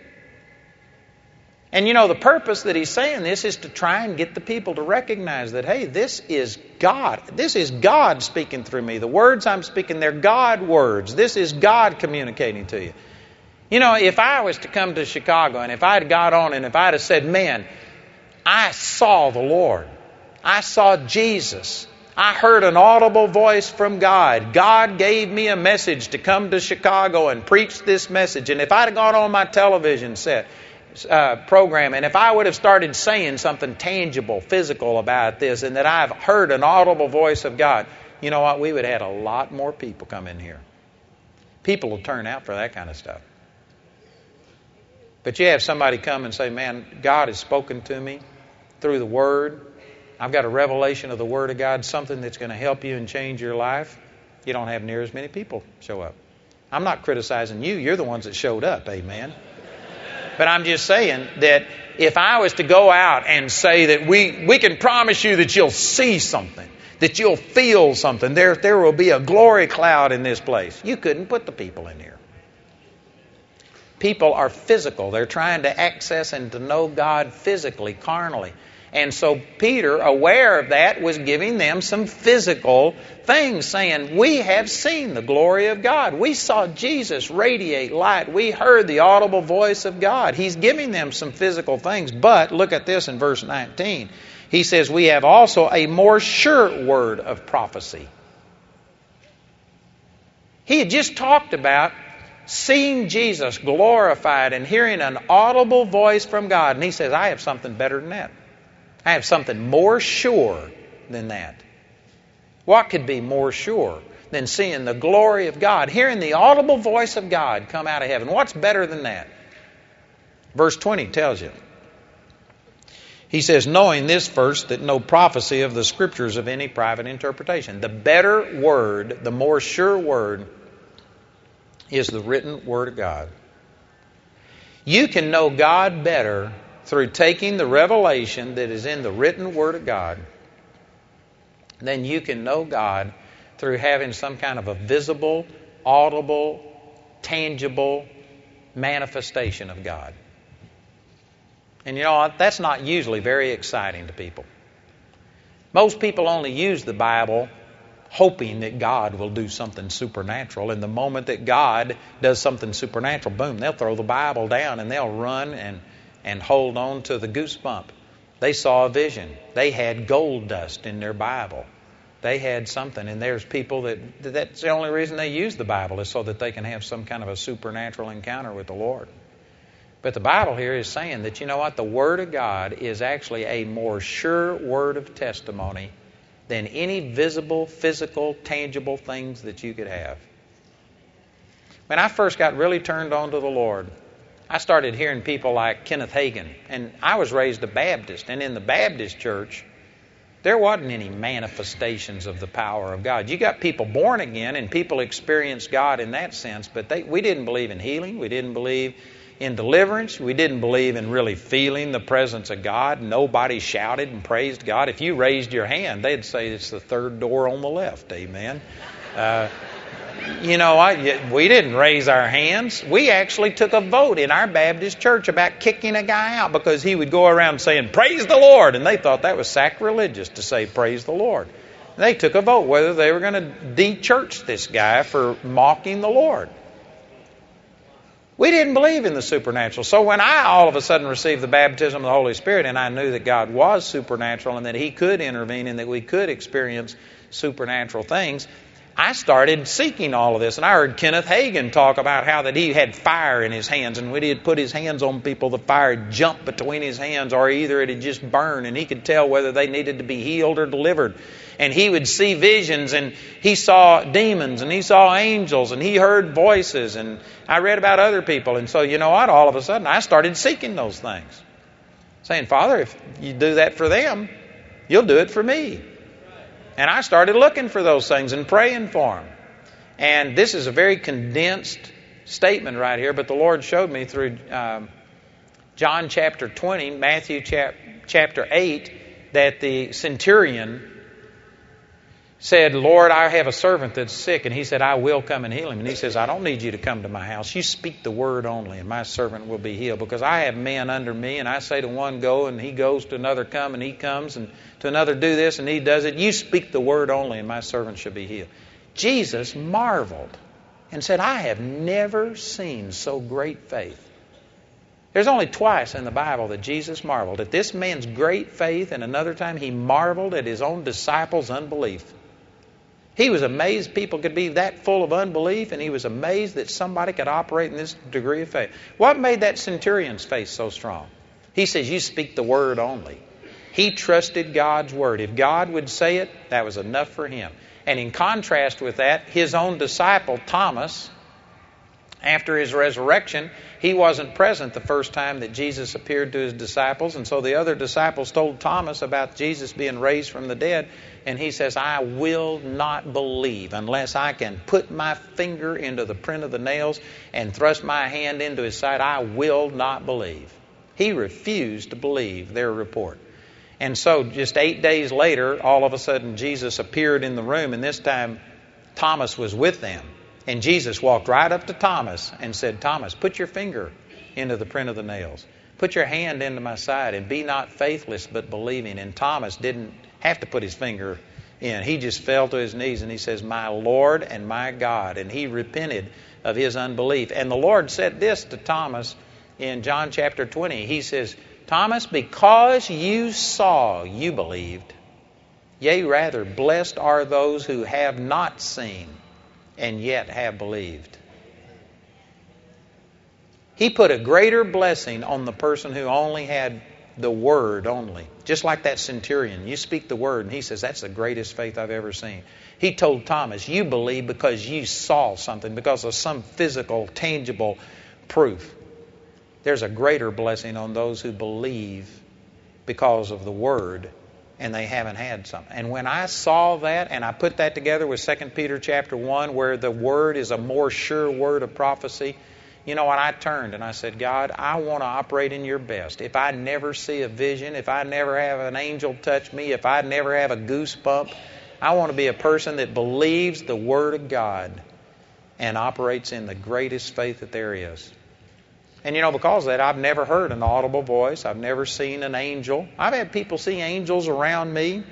And you know, the purpose that he's saying this is to try and get the people to recognize that, hey, this is God. This is God speaking through me. The words I'm speaking, they're God words. This is God communicating to you. You know, if I was to come to Chicago and if I'd got on and if I'd have said, man, I saw the Lord. I saw Jesus. I heard an audible voice from God. God gave me a message to come to Chicago and preach this message. And if I'd have gone on my television set uh, program and if I would have started saying something tangible, physical about this, and that I've heard an audible voice of God, you know what? We would have had a lot more people come in here. People will turn out for that kind of stuff. But you have somebody come and say, man, God has spoken to me through the Word. I've got a revelation of the Word of God, something that's going to help you and change your life. You don't have near as many people show up. I'm not criticizing you. You're the ones that showed up, amen. But I'm just saying that if I was to go out and say that we, we can promise you that you'll see something, that you'll feel something, there, there will be a glory cloud in this place, you couldn't put the people in here. People are physical. They're trying to access and to know God physically, carnally. And so Peter, aware of that, was giving them some physical things, saying, we have seen the glory of God. We saw Jesus radiate light. We heard the audible voice of God. He's giving them some physical things. But look at this in verse nineteen. He says, we have also a more sure word of prophecy. He had just talked about seeing Jesus glorified and hearing an audible voice from God. And he says, I have something better than that. I have something more sure than that. What could be more sure than seeing the glory of God, hearing the audible voice of God come out of heaven? What's better than that? Verse twenty tells you. He says, knowing this first, that no prophecy of the Scriptures of any private interpretation. The better word, the more sure word, is the written Word of God. You can know God better through taking the revelation that is in the written Word of God than you can know God through having some kind of a visible, audible, tangible manifestation of God. And you know what? That's not usually very exciting to people. Most people only use the Bible hoping that God will do something supernatural. And the moment that God does something supernatural, boom, they'll throw the Bible down and they'll run and, and hold on to the goosebump. They saw a vision. They had gold dust in their Bible. They had something. And there's people that, that's the only reason they use the Bible, is so that they can have some kind of a supernatural encounter with the Lord. But the Bible here is saying that, you know what, the Word of God is actually a more sure word of testimony than any visible, physical, tangible things that you could have. When I first got really turned on to the Lord, I started hearing people like Kenneth Hagin. And I was raised a Baptist. And in the Baptist church, there wasn't any manifestations of the power of God. You got people born again, and people experience God in that sense, but they, we didn't believe in healing. We didn't believe in deliverance. We didn't believe in really feeling the presence of God. Nobody shouted and praised God. If you raised your hand, they'd say it's the third door on the left. Amen. Uh, you know, I, we didn't raise our hands. We actually took a vote in our Baptist church about kicking a guy out because he would go around saying, praise the Lord. And they thought that was sacrilegious to say praise the Lord. They took a vote whether they were going to de-church this guy for mocking the Lord. We didn't believe in the supernatural. So when I all of a sudden received the baptism of the Holy Spirit and I knew that God was supernatural and that He could intervene and that we could experience supernatural things, I started seeking all of this. And I heard Kenneth Hagin talk about how that he had fire in his hands, and when he had put his hands on people, the fire had jumped between his hands, or either it had just burned, and he could tell whether they needed to be healed or delivered. And he would see visions, and he saw demons, and he saw angels, and he heard voices. And I read about other people. And so, you know what? All of a sudden, I started seeking those things. Saying, Father, if you do that for them, you'll do it for me. And I started looking for those things and praying for them. And this is a very condensed statement right here, but the Lord showed me through um, John chapter twenty, Matthew chap- chapter eight, that the centurion said, Lord, I have a servant that's sick. And he said, I will come and heal him. And he says, I don't need you to come to my house. You speak the word only, and my servant will be healed. Because I have men under me, and I say to one, go, and he goes, to another, come, and he comes, and to another, do this, and he does it. You speak the word only, and my servant shall be healed. Jesus marveled and said, I have never seen so great faith. There's only twice in the Bible that Jesus marveled at this man's great faith, and another time he marveled at his own disciples' unbelief. He was amazed people could be that full of unbelief, and he was amazed that somebody could operate in this degree of faith. What made that centurion's faith so strong? He says, you speak the word only. He trusted God's word. If God would say it, that was enough for him. And in contrast with that, his own disciple, Thomas, after his resurrection, he wasn't present the first time that Jesus appeared to his disciples. And so the other disciples told Thomas about Jesus being raised from the dead. And he says, I will not believe unless I can put my finger into the print of the nails and thrust my hand into his side. I will not believe. He refused to believe their report. And so just eight days later, all of a sudden Jesus appeared in the room, and this time Thomas was with them. And Jesus walked right up to Thomas and said, Thomas, put your finger into the print of the nails. Put your hand into my side, and be not faithless but believing. And Thomas didn't have to put his finger in. He just fell to his knees and he says, my Lord and my God. And he repented of his unbelief. And the Lord said this to Thomas in John chapter twenty. He says, Thomas, because you saw, you believed. Yea, rather, blessed are those who have not seen and yet have believed. He put a greater blessing on the person who only had the word only. Just like that centurion. You speak the word, and he says, that's the greatest faith I've ever seen. He told Thomas, you believe because you saw something, because of some physical, tangible proof. There's a greater blessing on those who believe because of the word, and they haven't had something. And when I saw that, and I put that together with Second Peter chapter one, where the word is a more sure word of prophecy, you know what, I turned and I said, God, I want to operate in your best. If I never see a vision, if I never have an angel touch me, if I never have a goosebump, I want to be a person that believes the word of God and operates in the greatest faith that there is. And you know, because of that, I've never heard an audible voice. I've never seen an angel. I've had people see angels around me.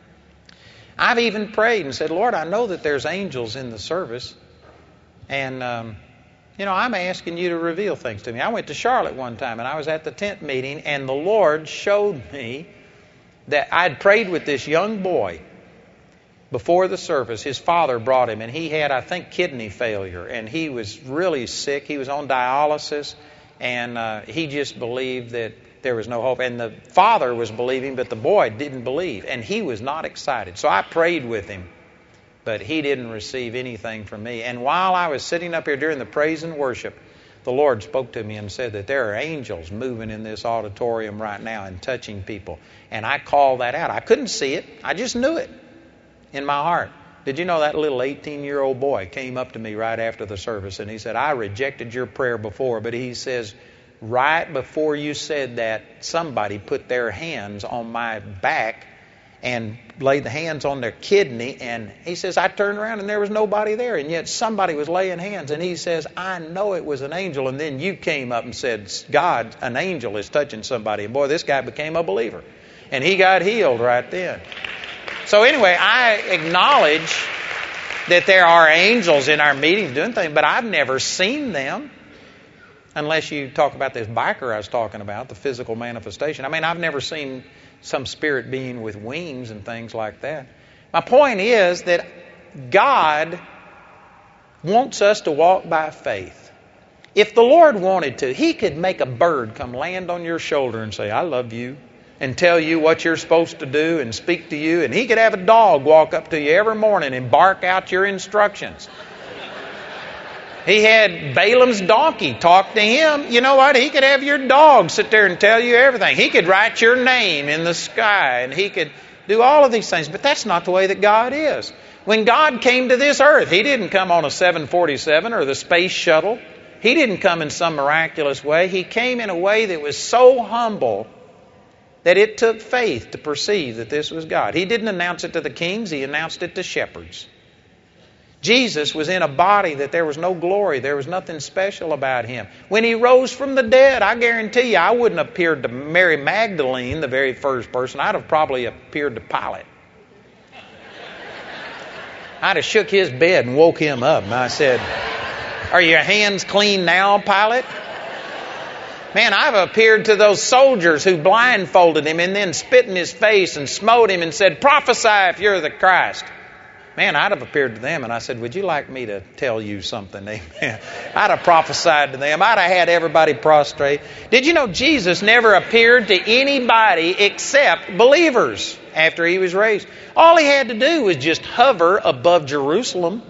I've even prayed and said, Lord, I know that there's angels in the service. And, um, you know, I'm asking you to reveal things to me. I went to Charlotte one time, and I was at the tent meeting, and the Lord showed me that I'd prayed with this young boy before the service. His father brought him, and he had, I think, kidney failure, and he was really sick. He was on dialysis. And uh, he just believed that there was no hope. And the father was believing, but the boy didn't believe. And he was not excited. So I prayed with him, but he didn't receive anything from me. And while I was sitting up here during the praise and worship, the Lord spoke to me and said that there are angels moving in this auditorium right now and touching people. And I called that out. I couldn't see it. I just knew it in my heart. Did you know that little eighteen-year-old boy came up to me right after the service, and he said, I rejected your prayer before, but he says, right before you said that, somebody put their hands on my back and laid the hands on their kidney, and he says, I turned around and there was nobody there, and yet somebody was laying hands, and he says, I know it was an angel. And then you came up and said, God, an angel is touching somebody. And boy, this guy became a believer, and he got healed right then. So anyway, I acknowledge that there are angels in our meetings doing things, but I've never seen them. Unless you talk about this biker I was talking about, the physical manifestation. I mean, I've never seen some spirit being with wings and things like that. My point is that God wants us to walk by faith. If the Lord wanted to, He could make a bird come land on your shoulder and say, I love you, and tell you what you're supposed to do and speak to you. And He could have a dog walk up to you every morning and bark out your instructions. He had Balaam's donkey talk to him. You know what? He could have your dog sit there and tell you everything. He could write your name in the sky, and He could do all of these things. But that's not the way that God is. When God came to this earth, He didn't come on a seven forty-seven or the space shuttle. He didn't come in some miraculous way. He came in a way that was so humble that it took faith to perceive that this was God. He didn't announce it to the kings. He announced it to shepherds. Jesus was in a body that there was no glory. There was nothing special about Him. When He rose from the dead, I guarantee you, I wouldn't have appeared to Mary Magdalene, the very first person. I'd have probably appeared to Pilate. I'd have shook his bed and woke him up. And I said, are your hands clean now, Pilate? Man, I've appeared to those soldiers who blindfolded Him and then spit in His face and smote Him and said, prophesy if you're the Christ. Man, I'd have appeared to them and I said, would you like me to tell you something? Amen. I'd have prophesied to them. I'd have had everybody prostrate. Did you know Jesus never appeared to anybody except believers after He was raised? All He had to do was just hover above Jerusalem.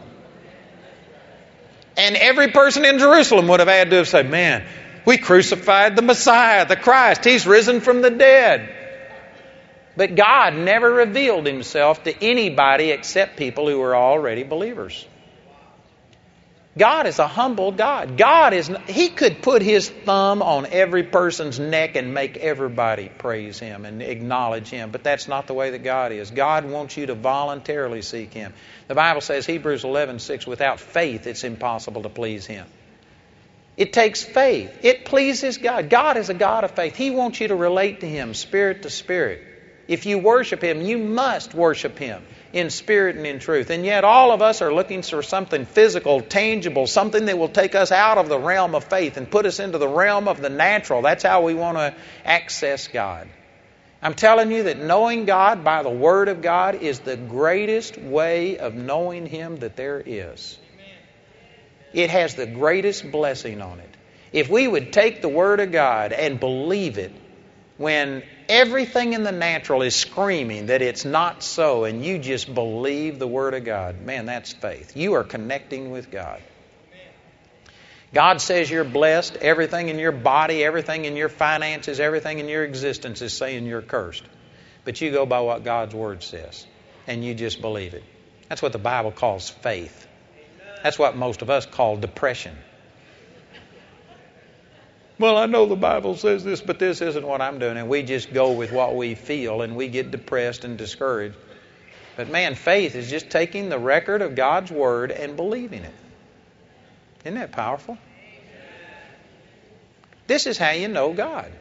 And every person in Jerusalem would have had to have said, man, we crucified the Messiah, the Christ. He's risen from the dead. But God never revealed Himself to anybody except people who were already believers. God is a humble God. God is, He could put His thumb on every person's neck and make everybody praise Him and acknowledge Him. But that's not the way that God is. God wants you to voluntarily seek Him. The Bible says, Hebrews eleven six, without faith it's impossible to please Him. It takes faith. It pleases God. God is a God of faith. He wants you to relate to Him spirit to spirit. If you worship Him, you must worship Him in spirit and in truth. And yet all of us are looking for something physical, tangible, something that will take us out of the realm of faith and put us into the realm of the natural. That's how we want to access God. I'm telling you that knowing God by the Word of God is the greatest way of knowing Him that there is. It has the greatest blessing on it. If we would take the Word of God and believe it, when everything in the natural is screaming that it's not so, and you just believe the Word of God, man, that's faith. You are connecting with God. God says you're blessed. Everything in your body, everything in your finances, everything in your existence is saying you're cursed. But you go by what God's Word says, and you just believe it. That's what the Bible calls faith. That's what most of us call depression. Well, I know the Bible says this, but this isn't what I'm doing. And we just go with what we feel, and we get depressed and discouraged. But man, faith is just taking the record of God's Word and believing it. Isn't that powerful? This is how you know God.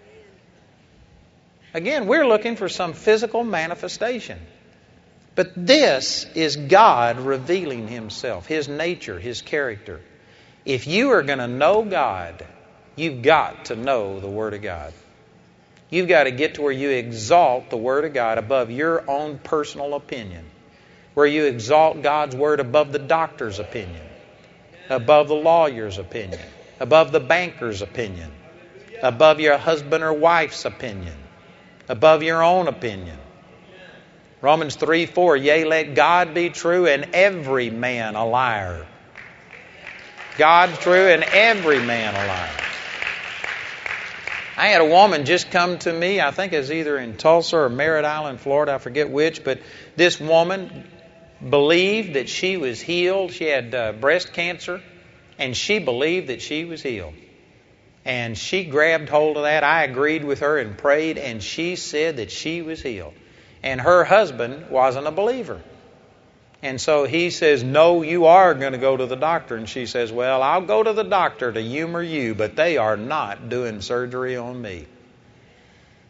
Again, we're looking for some physical manifestation. But this is God revealing Himself, His nature, His character. If you are going to know God, you've got to know the Word of God. You've got to get to where you exalt the Word of God above your own personal opinion. Where you exalt God's Word above the doctor's opinion, above the lawyer's opinion, above the banker's opinion, above your husband or wife's opinion, above your own opinion. Romans three four, yea, let God be true and every man a liar. God true and every man a liar. I had a woman just come to me, I think it was either in Tulsa or Merritt Island, Florida, I forget which, but this woman believed that she was healed. She had uh, breast cancer, and she believed that she was healed. And she grabbed hold of that. I agreed with her and prayed, and she said that she was healed. And her husband wasn't a believer. And so he says, no, you are going to go to the doctor. And she says, well, I'll go to the doctor to humor you, but they are not doing surgery on me.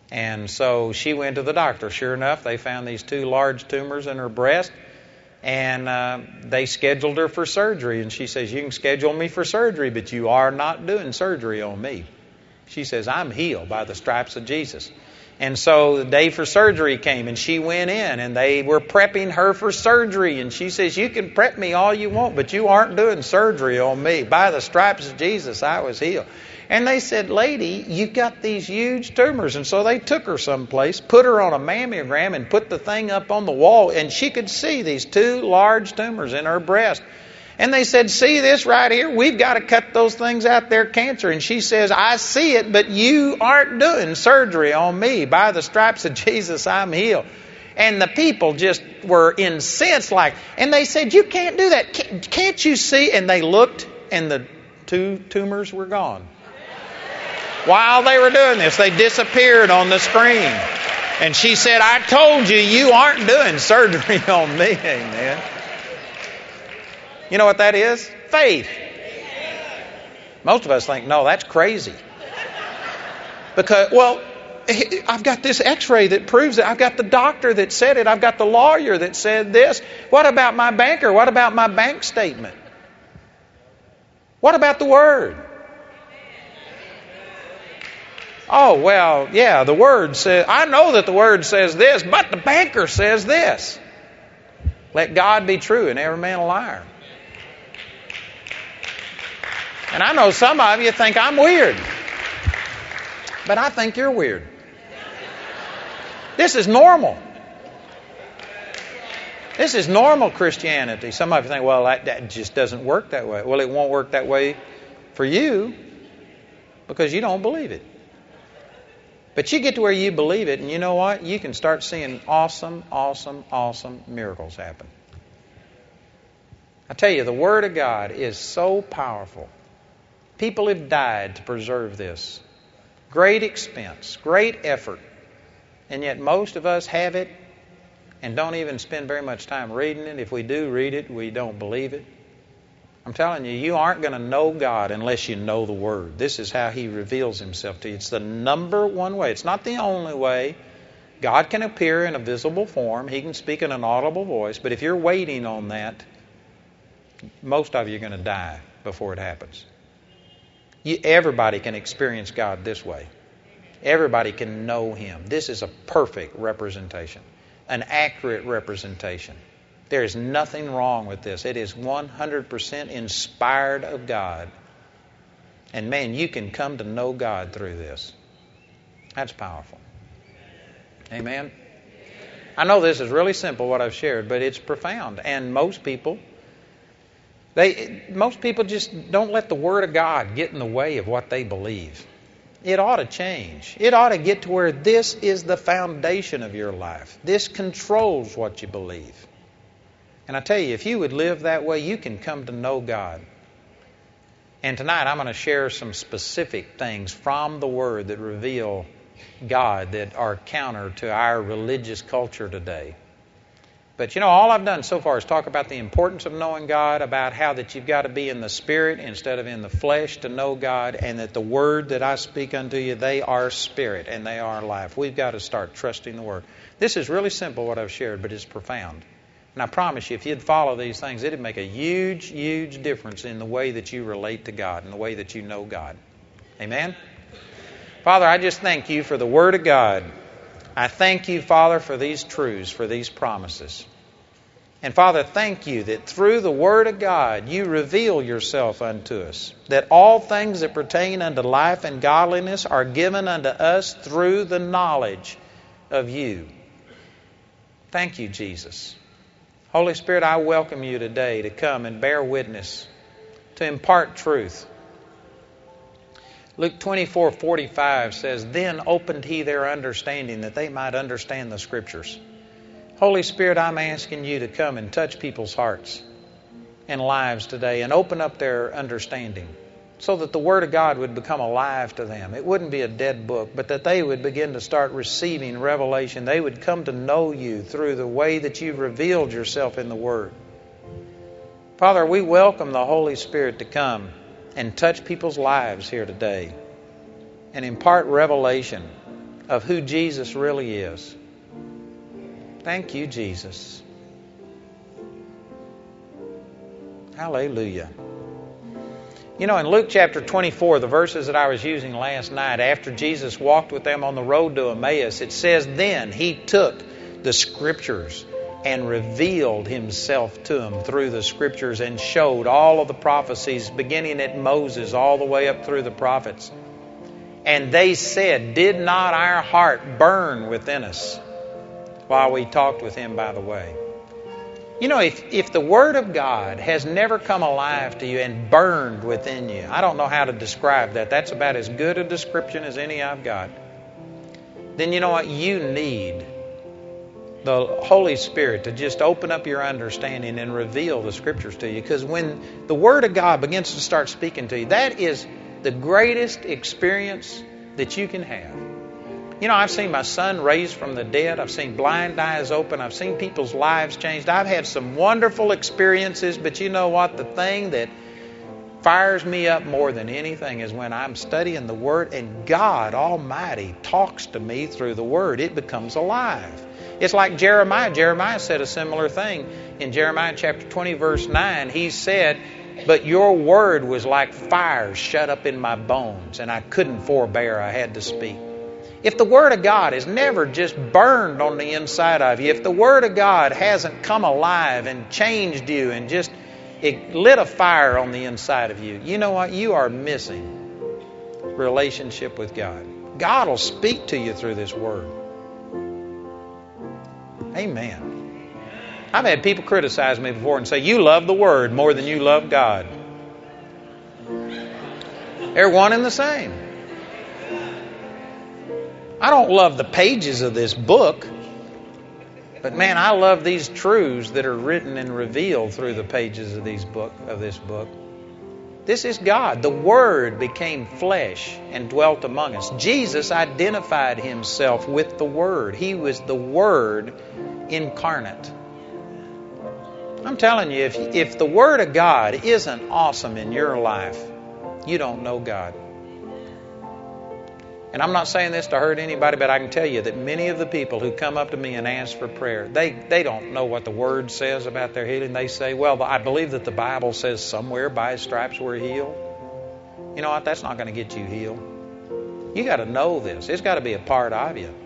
And so she went to the doctor. Sure enough, they found these two large tumors in her breast, and uh, they scheduled her for surgery. And she says, you can schedule me for surgery, but you are not doing surgery on me. She says, I'm healed by the stripes of Jesus. And so the day for surgery came, and she went in, and they were prepping her for surgery. And she says, you can prep me all you want, but you aren't doing surgery on me. By the stripes of Jesus, I was healed. And they said, lady, you've got these huge tumors. And so they took her someplace, put her on a mammogram, and put the thing up on the wall, and she could see these two large tumors in her breast. And they said, see this right here? We've got to cut those things out. They're cancer. And she says, I see it, but you aren't doing surgery on me. By the stripes of Jesus, I'm healed. And the people just were incensed, like, and they said, you can't do that. Can't, can't you see? And they looked, and the two tumors were gone. While they were doing this, they disappeared on the screen. And she said, I told you, you aren't doing surgery on me. Amen. You know what that is? Faith. Most of us think, no, that's crazy. Because, well, I've got this x-ray that proves it. I've got the doctor that said it. I've got the lawyer that said this. What about my banker? What about my bank statement? What about the Word? Oh, well, yeah, the Word says, I know that the Word says this, but the banker says this. Let God be true and every man a liar. And I know some of you think I'm weird. But I think you're weird. This is normal. This is normal Christianity. Some of you think, well, that, that just doesn't work that way. Well, it won't work that way for you because you don't believe it. But you get to where you believe it, and you know what? You can start seeing awesome, awesome, awesome miracles happen. I tell you, the Word of God is so powerful. People have died to preserve this. Great expense, great effort. And yet most of us have it and don't even spend very much time reading it. If we do read it, we don't believe it. I'm telling you, you aren't going to know God unless you know the Word. This is how He reveals Himself to you. It's the number one way. It's not the only way. God can appear in a visible form. He can speak in an audible voice. But if you're waiting on that, most of you are going to die before it happens. You, everybody can experience God this way. Everybody can know Him. This is a perfect representation, an accurate representation. There is nothing wrong with this. It is one hundred percent inspired of God. And man, you can come to know God through this. That's powerful. Amen? I know this is really simple, what I've shared, but it's profound. And most people, they, most people just don't let the Word of God get in the way of what they believe. It ought to change. It ought to get to where this is the foundation of your life. This controls what you believe. And I tell you, if you would live that way, you can come to know God. And tonight I'm going to share some specific things from the Word that reveal God that are counter to our religious culture today. But you know, all I've done so far is talk about the importance of knowing God, about how that you've got to be in the Spirit instead of in the flesh to know God, and that the Word that I speak unto you, they are Spirit and they are life. We've got to start trusting the Word. This is really simple what I've shared, but it's profound. And I promise you, if you'd follow these things, it'd make a huge, huge difference in the way that you relate to God and the way that you know God. Amen? Father, I just thank you for the Word of God. I thank you, Father, for these truths, for these promises. And Father, thank you that through the Word of God, you reveal yourself unto us. That all things that pertain unto life and godliness are given unto us through the knowledge of you. Thank you, Jesus. Holy Spirit, I welcome you today to come and bear witness, to impart truth. Luke twenty-four forty-five says, Then opened he their understanding that they might understand the Scriptures. Holy Spirit, I'm asking you to come and touch people's hearts and lives today and open up their understanding so that the Word of God would become alive to them. It wouldn't be a dead book, but that they would begin to start receiving revelation. They would come to know you through the way that you've revealed yourself in the Word. Father, we welcome the Holy Spirit to come and touch people's lives here today and impart revelation of who Jesus really is. Thank you, Jesus. Hallelujah. You know, in Luke chapter twenty-four, the verses that I was using last night, after Jesus walked with them on the road to Emmaus, it says, then he took the Scriptures and revealed himself to them through the Scriptures and showed all of the prophecies, beginning at Moses all the way up through the prophets. And they said, did not our heart burn within us while we talked with him by the way? You know, if, if the Word of God has never come alive to you and burned within you, I don't know how to describe that. That's about as good a description as any I've got. Then you know what? You need the Holy Spirit to just open up your understanding and reveal the Scriptures to you. Because when the Word of God begins to start speaking to you, that is the greatest experience that you can have. You know, I've seen my son raised from the dead. I've seen blind eyes open. I've seen people's lives changed. I've had some wonderful experiences, but you know what? The thing that fires me up more than anything is when I'm studying the Word and God Almighty talks to me through the Word. It becomes alive. It's like Jeremiah. Jeremiah said a similar thing. In Jeremiah chapter twenty, verse nine, he said, but your word was like fire shut up in my bones, and I couldn't forbear. I had to speak. If the Word of God has never just burned on the inside of you, if the Word of God hasn't come alive and changed you and just it lit a fire on the inside of you, you know what? You are missing relationship with God. God will speak to you through this Word. Amen. I've had people criticize me before and say, you love the Word more than you love God. They're one and the same. I don't love the pages of this book, but man, I love these truths that are written and revealed through the pages of these book of this book. This is God. The Word became flesh and dwelt among us. Jesus identified himself with the Word. He was the Word incarnate. I'm telling you, if, if the Word of God isn't awesome in your life, you don't know God. And I'm not saying this to hurt anybody, but I can tell you that many of the people who come up to me and ask for prayer, they, they don't know what the Word says about their healing. They say, well, I believe that the Bible says somewhere by His stripes we're healed. You know what? That's not going to get you healed. You got to know this. It's got to be a part of you.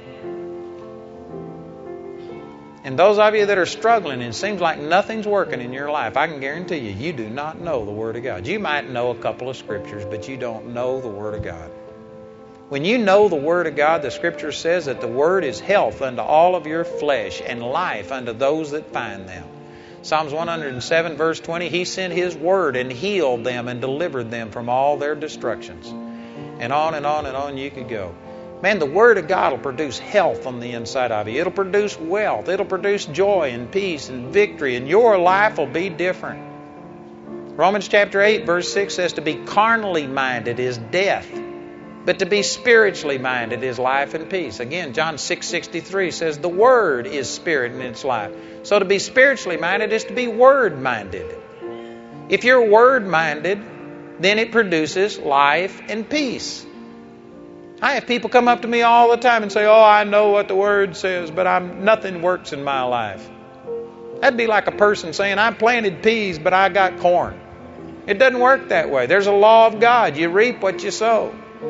And those of you that are struggling and it seems like nothing's working in your life, I can guarantee you, you do not know the Word of God. You might know a couple of scriptures, but you don't know the Word of God. When you know the Word of God, the Scripture says that the Word is health unto all of your flesh and life unto those that find them. Psalms one hundred seven verse twenty, He sent His Word and healed them and delivered them from all their destructions. And on and on and on you could go. Man, the Word of God will produce health on the inside of you. It'll produce wealth. It'll produce joy and peace and victory. And your life will be different. Romans chapter eight verse six says to be carnally minded is death, but to be spiritually minded is life and peace. Again, John six sixty-three says the Word is spirit and it's life. So to be spiritually minded is to be Word-minded. If you're Word-minded, then it produces life and peace. I have people come up to me all the time and say, oh, I know what the Word says, but I'm nothing works in my life. That'd be like a person saying, I planted peas, but I got corn. It doesn't work that way. There's a law of God. You reap what you sow.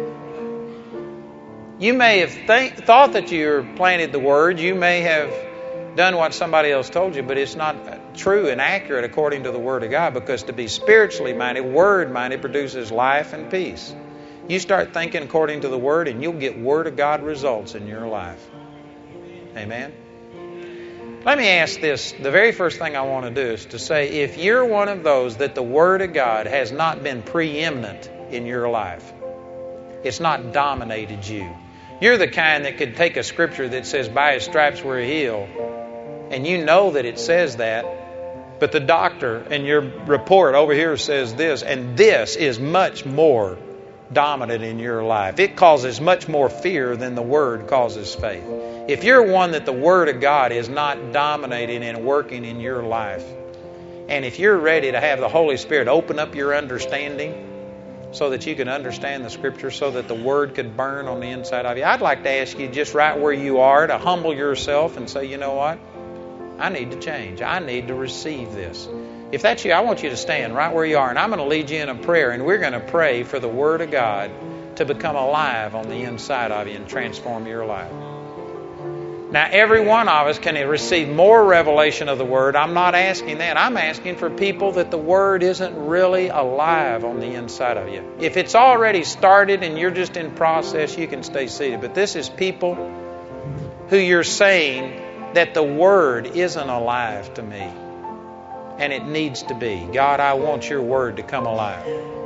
You may have think, thought that you planted the Word. You may have done what somebody else told you, but it's not true and accurate according to the Word of God, because to be spiritually minded, Word-minded, produces life and peace. You start thinking according to the Word and you'll get Word of God results in your life. Amen? Let me ask this. The very first thing I want to do is to say, if you're one of those that the Word of God has not been preeminent in your life, it's not dominated you. You're the kind that could take a scripture that says, by His stripes we're healed, and you know that it says that, but the doctor and your report over here says this, and this is much more dominant in your life. It causes much more fear than the Word causes faith. If you're one that the Word of God is not dominating and working in your life, and if you're ready to have the Holy Spirit open up your understanding so that you can understand the Scripture, so that the Word could burn on the inside of you? I'd like to ask you just right where you are to humble yourself and say, you know what? I need to change. I need to receive this. If that's you, I want you to stand right where you are, and I'm going to lead you in a prayer, and we're going to pray for the Word of God to become alive on the inside of you and transform your life. Now, every one of us can receive more revelation of the Word. I'm not asking that. I'm asking for people that the Word isn't really alive on the inside of you. If it's already started and you're just in process, you can stay seated. But this is people who you're saying that the Word isn't alive to me. And it needs to be. God, I want your Word to come alive.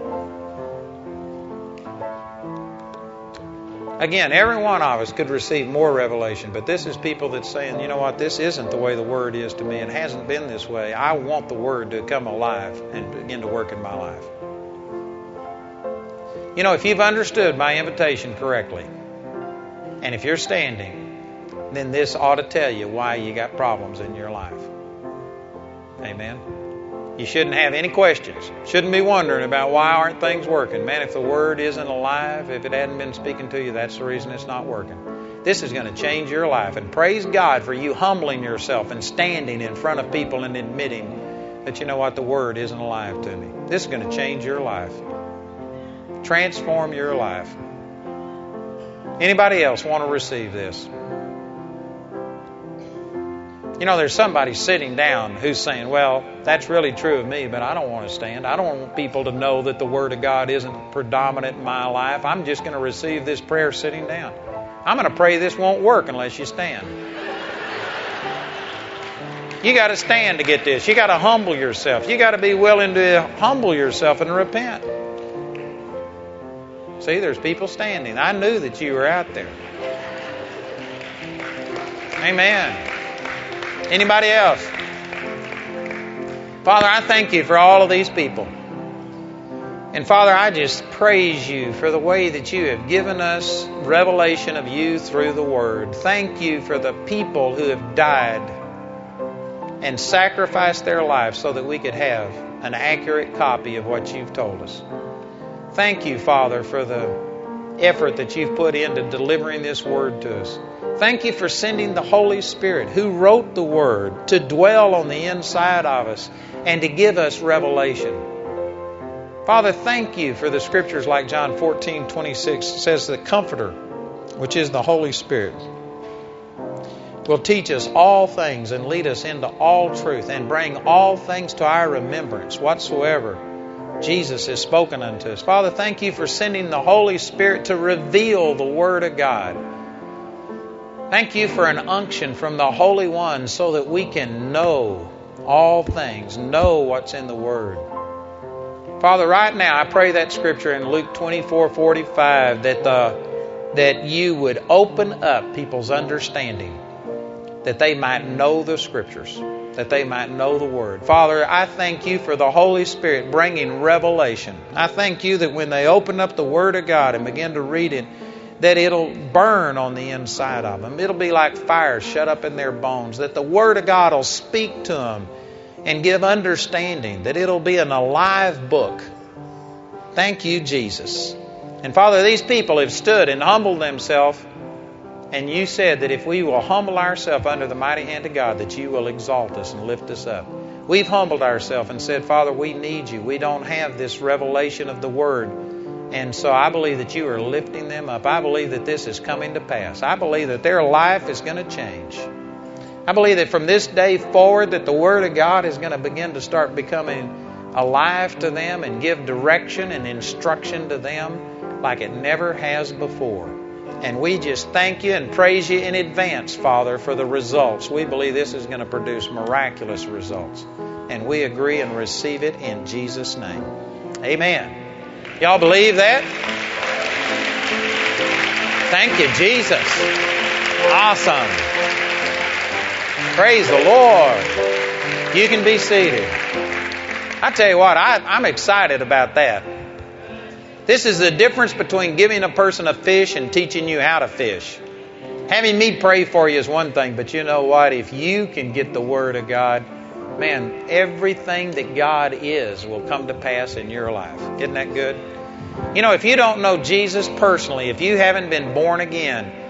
Again, every one of us could receive more revelation, but this is people that's saying, you know what, this isn't the way the Word is to me. It hasn't been this way. I want the Word to come alive and begin to work in my life. You know, if you've understood my invitation correctly, and if you're standing, then this ought to tell you why you got problems in your life. Amen. You shouldn't have any questions. Shouldn't be wondering about why aren't things working. Man, if the Word isn't alive, if it hadn't been speaking to you, that's the reason it's not working. This is going to change your life. And praise God for you humbling yourself and standing in front of people and admitting that, you know what, the Word isn't alive to me. This is going to change your life. Transform your life. Anybody else want to receive this? You know, there's somebody sitting down who's saying, well, that's really true of me, but I don't want to stand. I don't want people to know that the Word of God isn't predominant in my life. I'm just going to receive this prayer sitting down. I'm going to pray this won't work unless you stand. You got to stand to get this. You got to humble yourself. You got to be willing to humble yourself and repent. See, there's people standing. I knew that you were out there. Amen. Anybody else? Father, I thank you for all of these people. And Father, I just praise you for the way that you have given us revelation of you through the Word. Thank you for the people who have died and sacrificed their lives so that we could have an accurate copy of what you've told us. Thank you, Father, for the effort that you've put into delivering this Word to us. Thank you for sending the Holy Spirit who wrote the Word to dwell on the inside of us and to give us revelation. Father, thank you for the Scriptures like John fourteen twenty-six says the Comforter, which is the Holy Spirit, will teach us all things and lead us into all truth and bring all things to our remembrance whatsoever Jesus has spoken unto us. Father, thank you for sending the Holy Spirit to reveal the Word of God. Thank you for an unction from the Holy One so that we can know all things, know what's in the Word. Father, right now I pray that Scripture in Luke twenty-four forty-five that the, that you would open up people's understanding, that they might know the Scriptures, that they might know the Word. Father, I thank you for the Holy Spirit bringing revelation. I thank you that when they open up the Word of God and begin to read it, that it'll burn on the inside of them. It'll be like fire shut up in their bones, that the Word of God will speak to them and give understanding, that it'll be an alive book. Thank you, Jesus. And Father, these people have stood and humbled themselves, and you said that if we will humble ourselves under the mighty hand of God, that you will exalt us and lift us up. We've humbled ourselves and said, Father, we need you. We don't have this revelation of the Word. And so I believe that you are lifting them up. I believe that this is coming to pass. I believe that their life is going to change. I believe that from this day forward that the Word of God is going to begin to start becoming alive to them and give direction and instruction to them like it never has before. And we just thank you and praise you in advance, Father, for the results. We believe this is going to produce miraculous results. And we agree and receive it in Jesus' name. Amen. Y'all believe that? Thank you, Jesus. Awesome. Praise the Lord. You can be seated. I tell you what, I, I'm excited about that. This is the difference between giving a person a fish and teaching you how to fish. Having me pray for you is one thing, but you know what? If you can get the Word of God, man, everything that God is will come to pass in your life. Isn't that good? You know, if you don't know Jesus personally, if you haven't been born again,